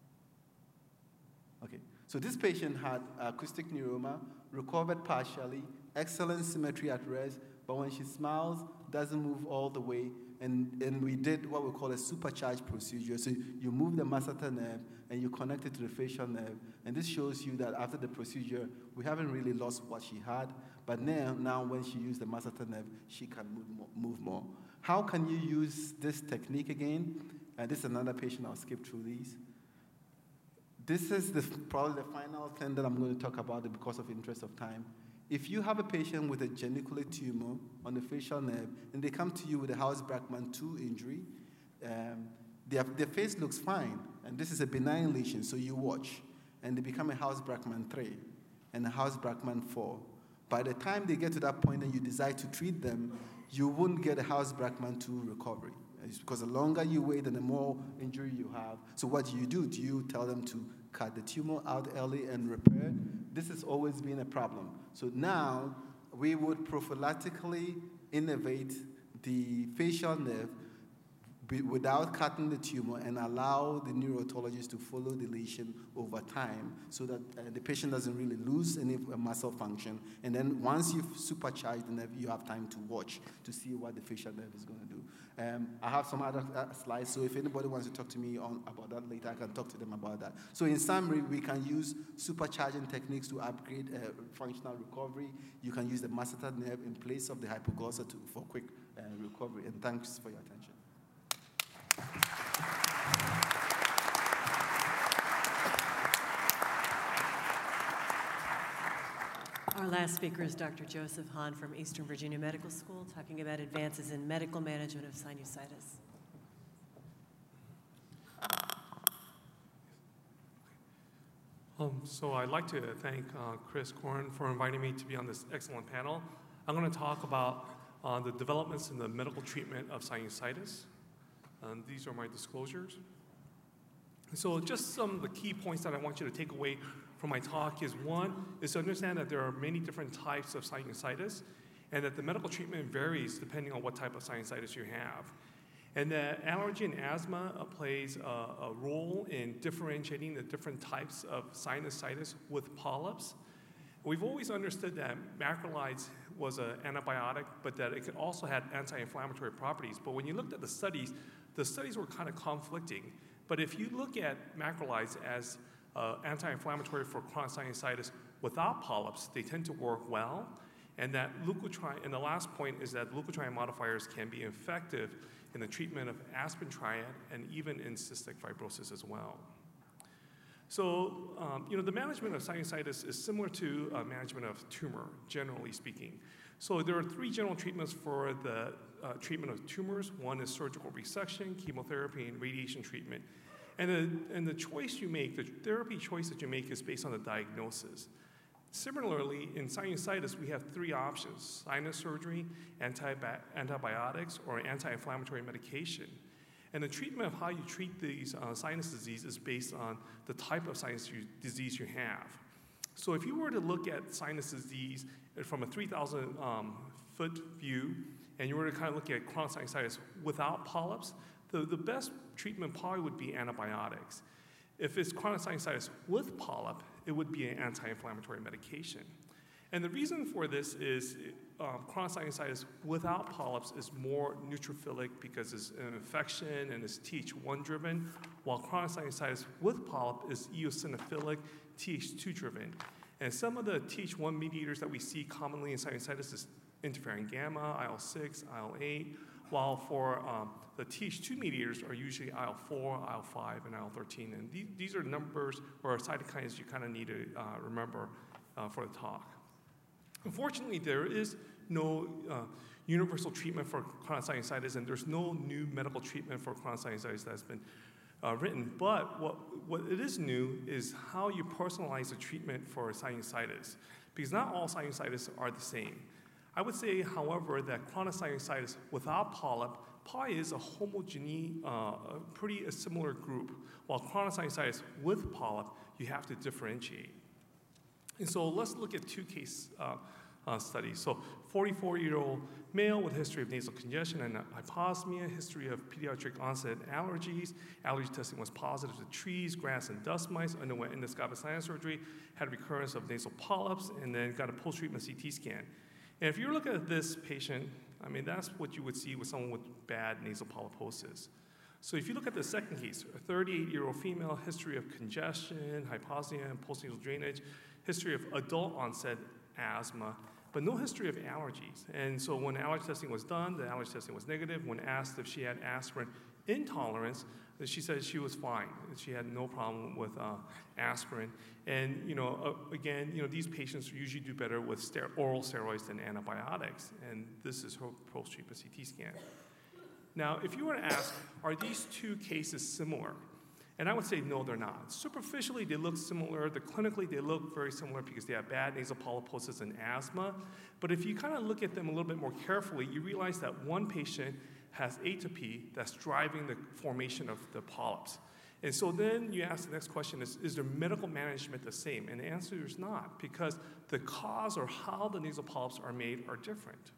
Okay. So this patient had acoustic neuroma, recovered partially, excellent symmetry at rest, but when she smiles, doesn't move all the way, and we did what we call a supercharged procedure. So you move the masseter nerve, and you connect it to the facial nerve, and this shows you that after the procedure, we haven't really lost what she had, but now when she used the masseter nerve, she can move more. How can you use this technique again? This is another patient. I'll skip through these. This is probably the final thing that I'm going to talk about because of interest of time. If you have a patient with a geniculate tumor on the facial nerve, and they come to you with a Houser-Brackmann 2 injury, their face looks fine, and this is a benign lesion, so you watch, and they become a Houser-Brackmann 3 and a Houser-Brackmann 4. By the time they get to that point and you decide to treat them, you won't get a Houser-Blackman 2 recovery. It's because the longer you wait and the more injury you have. So what do? Do you tell them to cut the tumor out early and repair? This has always been a problem. So now we would prophylactically innervate the facial nerve without cutting the tumor and allow the neurologist to follow the lesion over time so that the patient doesn't really lose any muscle function. And then once you've supercharged the nerve, you have time to watch to see what the facial nerve is going to do. I have some other slides, so if anybody wants to talk to me about that later, I can talk to them about that. So in summary, we can use supercharging techniques to upgrade functional recovery. You can use the masseter nerve in place of the hypoglossal for quick recovery. And thanks for your attention. Our last speaker is Dr. Joseph Hahn from Eastern Virginia Medical School, talking about advances in medical management of sinusitis. So I'd like to thank Chris Corn for inviting me to be on this excellent panel. I'm going to talk about the developments in the medical treatment of sinusitis. These are my disclosures. So just some of the key points that I want you to take away from my talk is, one, is to understand that there are many different types of sinusitis and that the medical treatment varies depending on what type of sinusitis you have. And that allergy and asthma plays a role in differentiating the different types of sinusitis with polyps. We've always understood that macrolides was an antibiotic, but that it could also have anti-inflammatory properties. But when you looked at the studies were kind of conflicting. But if you look at macrolides as anti-inflammatory for chronic sinusitis without polyps, they tend to work well. And that leukotriene, and the last point is that leukotriene modifiers can be effective in the treatment of aspirin triad and even in cystic fibrosis as well. So, the management of sinusitis is similar to management of tumor, generally speaking. So there are three general treatments for the treatment of tumors. One is surgical resection, chemotherapy, and radiation treatment. And the choice you make, the therapy choice that you make is based on the diagnosis. Similarly, in sinusitis, we have three options: sinus surgery, antibiotics, or anti-inflammatory medication. And the treatment of how you treat these sinus disease is based on the type of sinus disease you have. So if you were to look at sinus disease from a 3,000-foot view, and you were to kind of look at chronic sinusitis without polyps, the best treatment probably would be antibiotics. If it's chronic sinusitis with polyp, it would be an anti-inflammatory medication. And the reason for this is chronic sinusitis without polyps is more neutrophilic because it's an infection and it's Th1 driven, while chronic sinusitis with polyp is eosinophilic, Th2 driven. And some of the Th1 mediators that we see commonly in sinusitis is interferon gamma, IL-6, IL-8, while for the Th2 mediators are usually IL-4, IL-5, and IL-13. And these are numbers or cytokines you kind of need to remember for the talk. Unfortunately, there is no universal treatment for chronic sinusitis, and there's no new medical treatment for chronic sinusitis that's been written. But what it is new is how you personalize the treatment for sinusitis, because not all sinusitis are the same. I would say, however, that chronic sinusitis without polyp probably is a homogeneous, pretty a similar group, while chronic sinusitis with polyp, you have to differentiate. And so let's look at two case studies. So 44-year-old male with a history of nasal congestion and hyposmia, history of pediatric onset allergies. Allergy testing was positive to trees, grass, and dust mites, underwent endoscopic sinus surgery, had recurrence of nasal polyps, and then got a post-treatment CT scan. And if you're looking at this patient, I mean, that's what you would see with someone with bad nasal polyposis. So if you look at the second case, a 38-year-old female, history of congestion, hyposmia, and postnasal drainage, history of adult onset asthma, but no history of allergies. And so when allergy testing was done, the allergy testing was negative. When asked if she had aspirin intolerance, she said she was fine. She had no problem with aspirin. And again, these patients usually do better with oral steroids than antibiotics. And this is her post-treatment CT scan. Now, if you were to ask, are these two cases similar? And I would say, no, they're not. Superficially, they look similar. Clinically, they look very similar because they have bad nasal polyposis and asthma. But if you kind of look at them a little bit more carefully, you realize that one patient has atopy that's driving the formation of the polyps. And so then you ask the next question is their medical management the same? And the answer is not, because the cause or how the nasal polyps are made are different.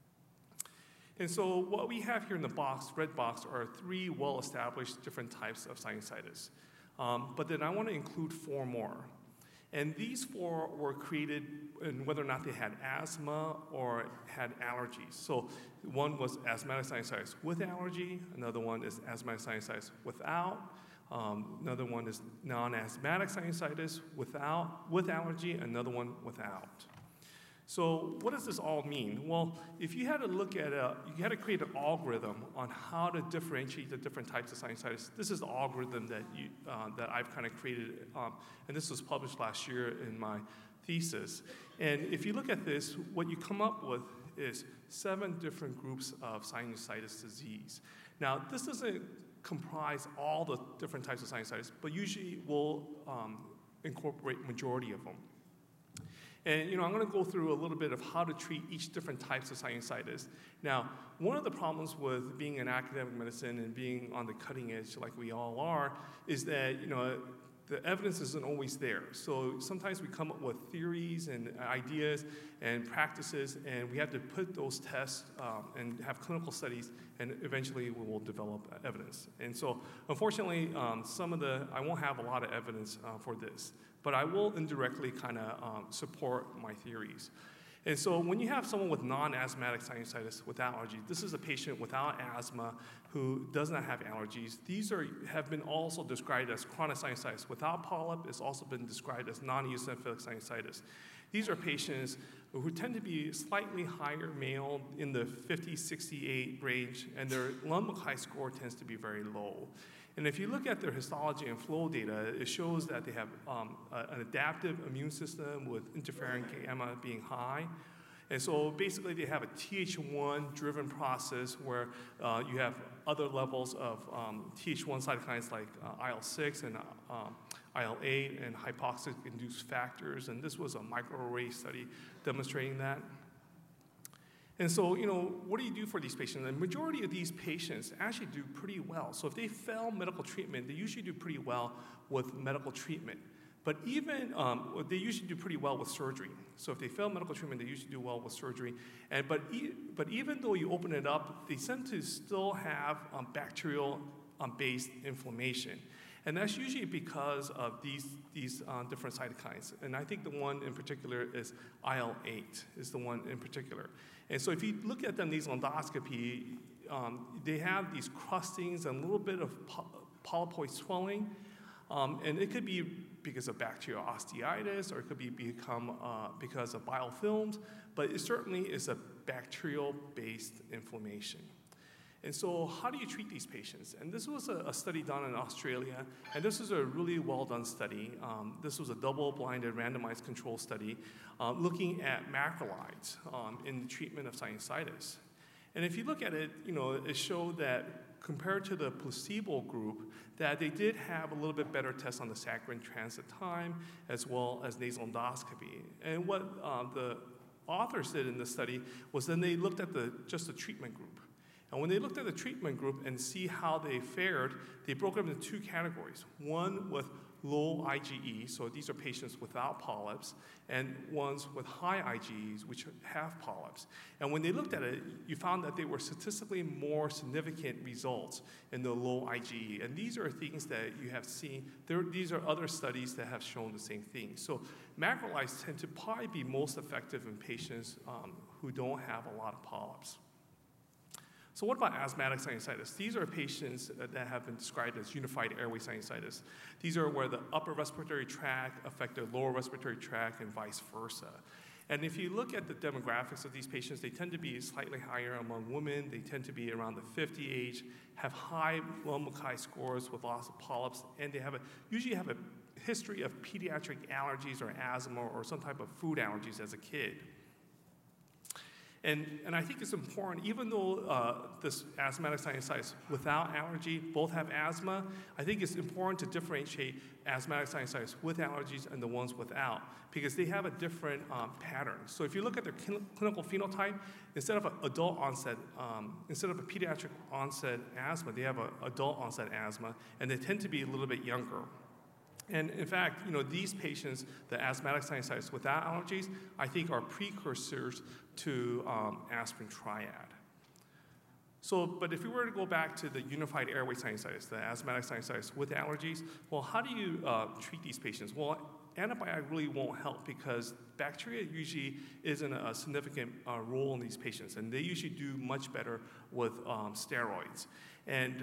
And so what we have here in the box, red box, are 3 well-established different types of sinusitis. But then I want to include 4 more. And these 4 were created in whether or not they had asthma or had allergies. So one was asthmatic sinusitis with allergy, another one is asthmatic sinusitis without, another one is non-asthmatic sinusitis with allergy, another one without. So what does this all mean? Well, if you had to look at you had to create an algorithm on how to differentiate the different types of sinusitis. This is the algorithm that I've kind of created, and this was published last year in my thesis. And if you look at this, what you come up with is 7 different groups of sinusitis disease. Now, this doesn't comprise all the different types of sinusitis, but usually we'll incorporate majority of them. And I'm going to go through a little bit of how to treat each different types of sinusitis. Now, one of the problems with being in academic medicine and being on the cutting edge like we all are is that the evidence isn't always there. So sometimes we come up with theories and ideas and practices, and we have to put those tests and have clinical studies, and eventually we will develop evidence. And so, unfortunately, I won't have a lot of evidence for this, but I will indirectly kind of support my theories. And so when you have someone with non-asthmatic sinusitis with allergy, this is a patient without asthma who does not have allergies. These have been also described as chronic sinusitis without polyp. It's also been described as non-eosinophilic sinusitis. These are patients who tend to be slightly higher male in the 50, 68 range, and their Lund-Mackay score tends to be very low. And if you look at their histology and flow data, it shows that they have an adaptive immune system with interferon gamma being high. And so basically they have a Th1-driven process where you have other levels of Th1 cytokines like IL-6 and IL-8 and hypoxic-induced factors. And this was a microarray study demonstrating that. And so, what do you do for these patients? The majority of these patients actually do pretty well. So if they fail medical treatment, they usually do pretty well with medical treatment. But even, they usually do pretty well with surgery. So if they fail medical treatment, they usually do well with surgery. But even though you open it up, they tend to still have bacterial-based inflammation. And that's usually because of these different cytokines. And I think the one in particular is IL-8 is the one in particular. And so if you look at them, these endoscopy, they have these crustings and a little bit of polypoid swelling. And it could be because of bacterial osteitis, or it could be because of biofilms, but it certainly is a bacterial-based inflammation. And so how do you treat these patients? And this was a study done in Australia, and this is a really well-done study. This was a double-blinded randomized control study looking at macrolides in the treatment of sinusitis. And if you look at it, it showed that compared to the placebo group, that they did have a little bit better tests on the saccharin transit time as well as nasal endoscopy. And what the authors did in this study was then they looked at just the treatment group. And when they looked at the treatment group and see how they fared, they broke them into 2 categories. One with low IgE, so these are patients without polyps, and ones with high IgEs, which have polyps. And when they looked at it, you found that they were statistically more significant results in the low IgE. And these are things that you have seen. These are other studies that have shown the same thing. So macrolides tend to probably be most effective in patients who don't have a lot of polyps. So what about asthmatic sinusitis? These are patients that have been described as unified airway sinusitis. These are where the upper respiratory tract affect the lower respiratory tract and vice versa. And if you look at the demographics of these patients, they tend to be slightly higher among women. They tend to be around the 50 age, have high Lund-Mackay scores with lots of polyps, and they usually have a history of pediatric allergies or asthma or some type of food allergies as a kid. And I think it's important, even though this asthmatic sinusitis without allergy both have asthma, I think it's important to differentiate asthmatic sinusitis with allergies and the ones without, because they have a different pattern. So if you look at their clinical phenotype, instead of a pediatric onset asthma, they have an adult onset asthma, and they tend to be a little bit younger. And in fact, these patients, the asthmatic sinusitis without allergies, I think are precursors to aspirin triad. So, but if we were to go back to the unified airway sinusitis, the asthmatic sinusitis with allergies, well, how do you treat these patients? Well, antibiotic really won't help because bacteria usually isn't a significant role in these patients, and they usually do much better with steroids. And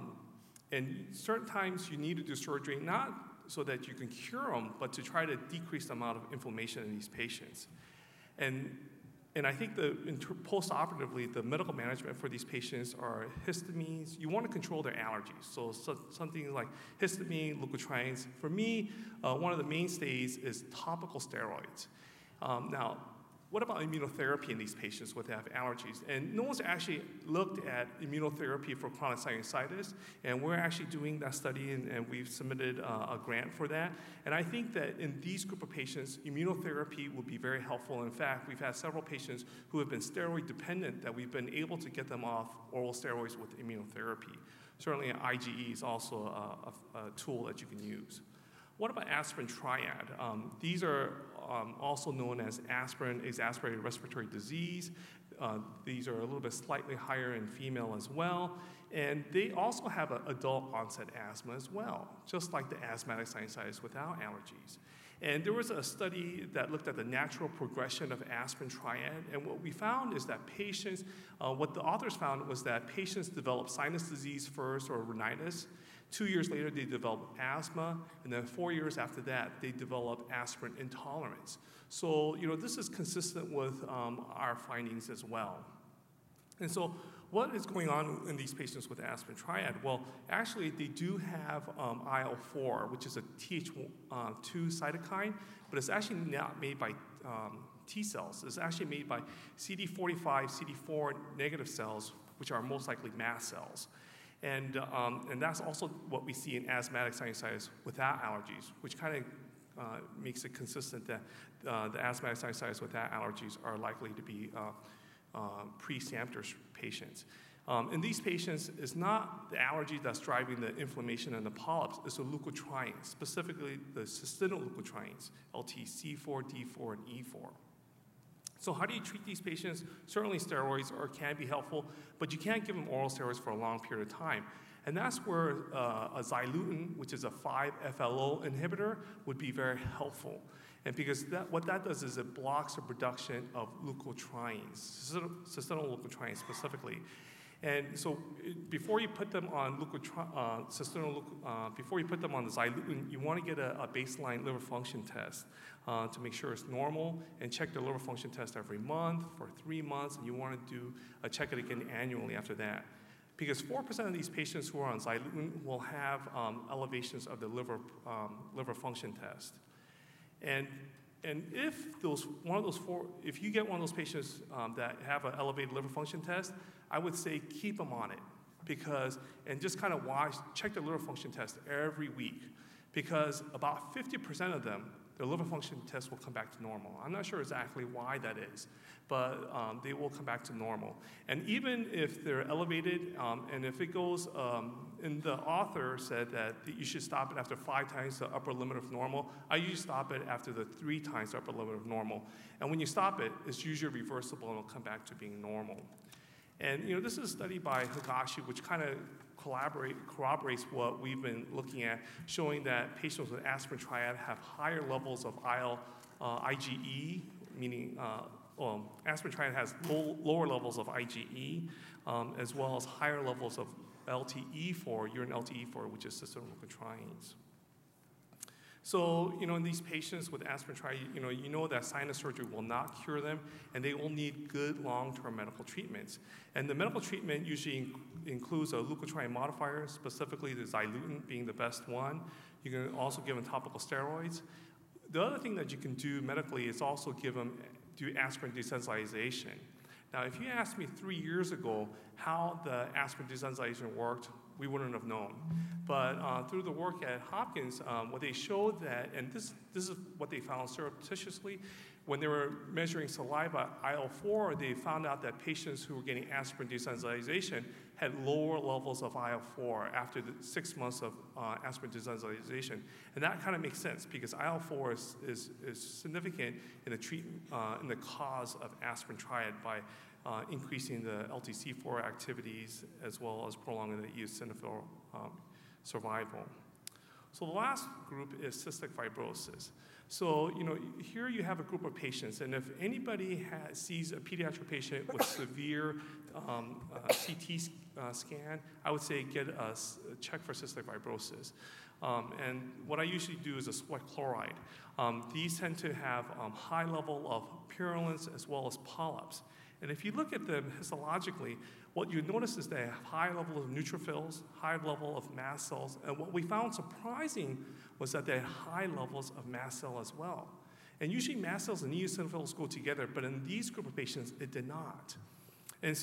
certain times you need to do surgery, not so that you can cure them, but to try to decrease the amount of inflammation in these patients. And I think post-operatively, the medical management for these patients are histamines. You want to control their allergies. So something like histamine, leukotrienes. For me, one of the mainstays is topical steroids. Now, what about immunotherapy in these patients with have allergies? And no one's actually looked at immunotherapy for chronic sinusitis, and we're actually doing that study, and we've submitted a grant for that. And I think that in these group of patients, immunotherapy will be very helpful. In fact, we've had several patients who have been steroid dependent that we've been able to get them off oral steroids with immunotherapy. Certainly, IgE is also a tool that you can use. What about aspirin triad? These are also known as aspirin exacerbated respiratory disease. These are a little bit slightly higher in female as well. And they also have an adult onset asthma as well, just like the asthmatic sinusitis without allergies. And there was a study that looked at the natural progression of aspirin triad. And what we found is that what the authors found was that patients develop sinus disease first or rhinitis. 2 years later, they develop asthma, and then 4 years after that, they develop aspirin intolerance. So, this is consistent with our findings as well. And so, what is going on in these patients with aspirin triad? Well, actually, they do have IL-4, which is a Th2 cytokine, but it's actually not made by T cells. It's actually made by CD45, CD4 negative cells, which are most likely mast cells. And that's also what we see in asthmatic sinusitis without allergies, which kind of makes it consistent that the asthmatic sinusitis without allergies are likely to be pre-Samter patients. In these patients, it's not the allergy that's driving the inflammation and the polyps, it's the leukotrienes, specifically the cystinoleukotrienes, LT-C4, D4, and E4. So how do you treat these patients? Certainly steroids can be helpful, but you can't give them oral steroids for a long period of time. And that's where a Xyluten, which is a 5-FLO inhibitor, would be very helpful. And because what that does is it blocks the production of leukotrienes, cystinoleukotrienes specifically. And so before you put them on before you put them on the Xyluten, you want to get a baseline liver function test to make sure it's normal, and check the liver function test every month for 3 months, and you want to check it again annually after that. Because 4% of these patients who are on Xyluten will have elevations of the liver function test. And if if you get one of those patients that have an elevated liver function test, I would say keep them on it, and just kind of check the liver function test every week, because about 50% of them, their liver function test will come back to normal. I'm not sure exactly why that is, but they will come back to normal. And even if they're elevated, and if it goes, and the author said that you should stop it after 5 times the upper limit of normal, I usually stop it after the 3 times the upper limit of normal. And when you stop it, it's usually reversible and it'll come back to being normal. And this is a study by Higashi, which kind of corroborates what we've been looking at, showing that patients with aspirin triad have higher levels of IgE, meaning aspirin triad has lower levels of IgE, as well as higher levels of LTE4, urine LTE4, which is cystinoleukotrienes. So, in these patients with aspirin triad, you know that sinus surgery will not cure them, and they will need good long-term medical treatments. And the medical treatment usually includes a leukotriene modifier, specifically the Xyluten being the best one. You can also give them topical steroids. The other thing that you can do medically is also do aspirin desensitization. Now, if you asked me 3 years ago how the aspirin desensitization worked, we wouldn't have known. But through the work at Hopkins, what they showed that, and this is what they found surreptitiously, when they were measuring saliva IL-4, they found out that patients who were getting aspirin desensitization had lower levels of IL-4 after the 6 months of aspirin desensitization. And that kind of makes sense because IL-4 is significant in the treatment, in the cause of aspirin triad by increasing the LTC4 activities as well as prolonging the eosinophil survival. So the last group is cystic fibrosis. So, here you have a group of patients, and if anybody sees a pediatric patient with severe CT scan, I would say get a check for cystic fibrosis. And what I usually do is a sweat chloride. These tend to have high level of purulence as well as polyps. And if you look at them histologically, what you notice is they have high level of neutrophils, high level of mast cells, and what we found surprising was that they had high levels of mast cell as well. And usually mast cells and eosinophils go together, but in these group of patients, it did not. And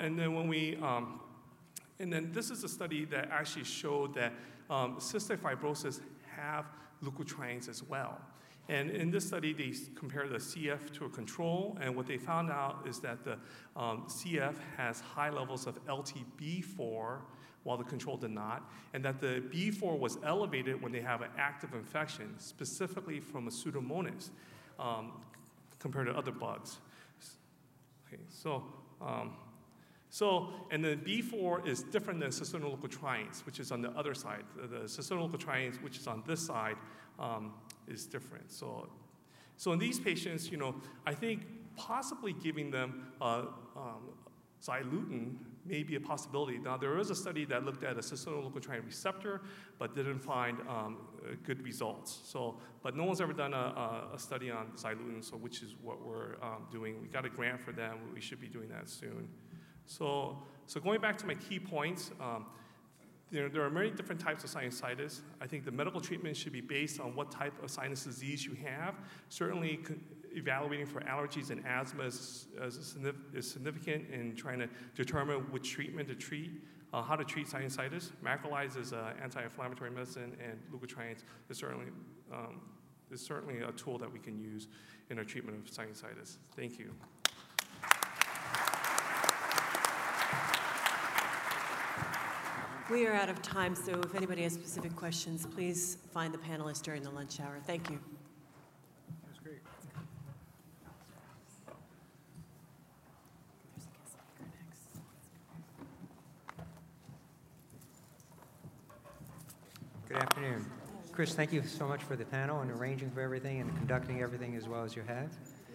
then this is a study that actually showed that cystic fibrosis have leukotrienes as well. And in this study, they compared the CF to a control, and what they found out is that the CF has high levels of LTB4, while the control did not, and that the B4 was elevated when they have an active infection, specifically from a Pseudomonas, compared to other bugs. Okay, and the B4 is different than cystinoid leukotrienes, which is on the other side. The cystinoid leukotrienes, which is on this side, is different. So in these patients, I think possibly giving them Xyluten may be a possibility. Now, there is a study that looked at a cystinoid leukotriene receptor, but didn't find good results. But no one's ever done a study on Xyluten, which is what we're doing. We got a grant for them. We should be doing that soon. So going back to my key points, there are many different types of sinusitis. I think the medical treatment should be based on what type of sinus disease you have. Certainly, evaluating for allergies and asthma is significant in trying to determine which treatment to treat, how to treat sinusitis. Macrolides is an anti-inflammatory medicine, and leukotrienes is certainly a tool that we can use in our treatment of sinusitis. Thank you. We are out of time, so if anybody has specific questions, please find the panelists during the lunch hour. Thank you. That was great. Good afternoon. Chris, thank you so much for the panel and arranging for everything and conducting everything as well as you have.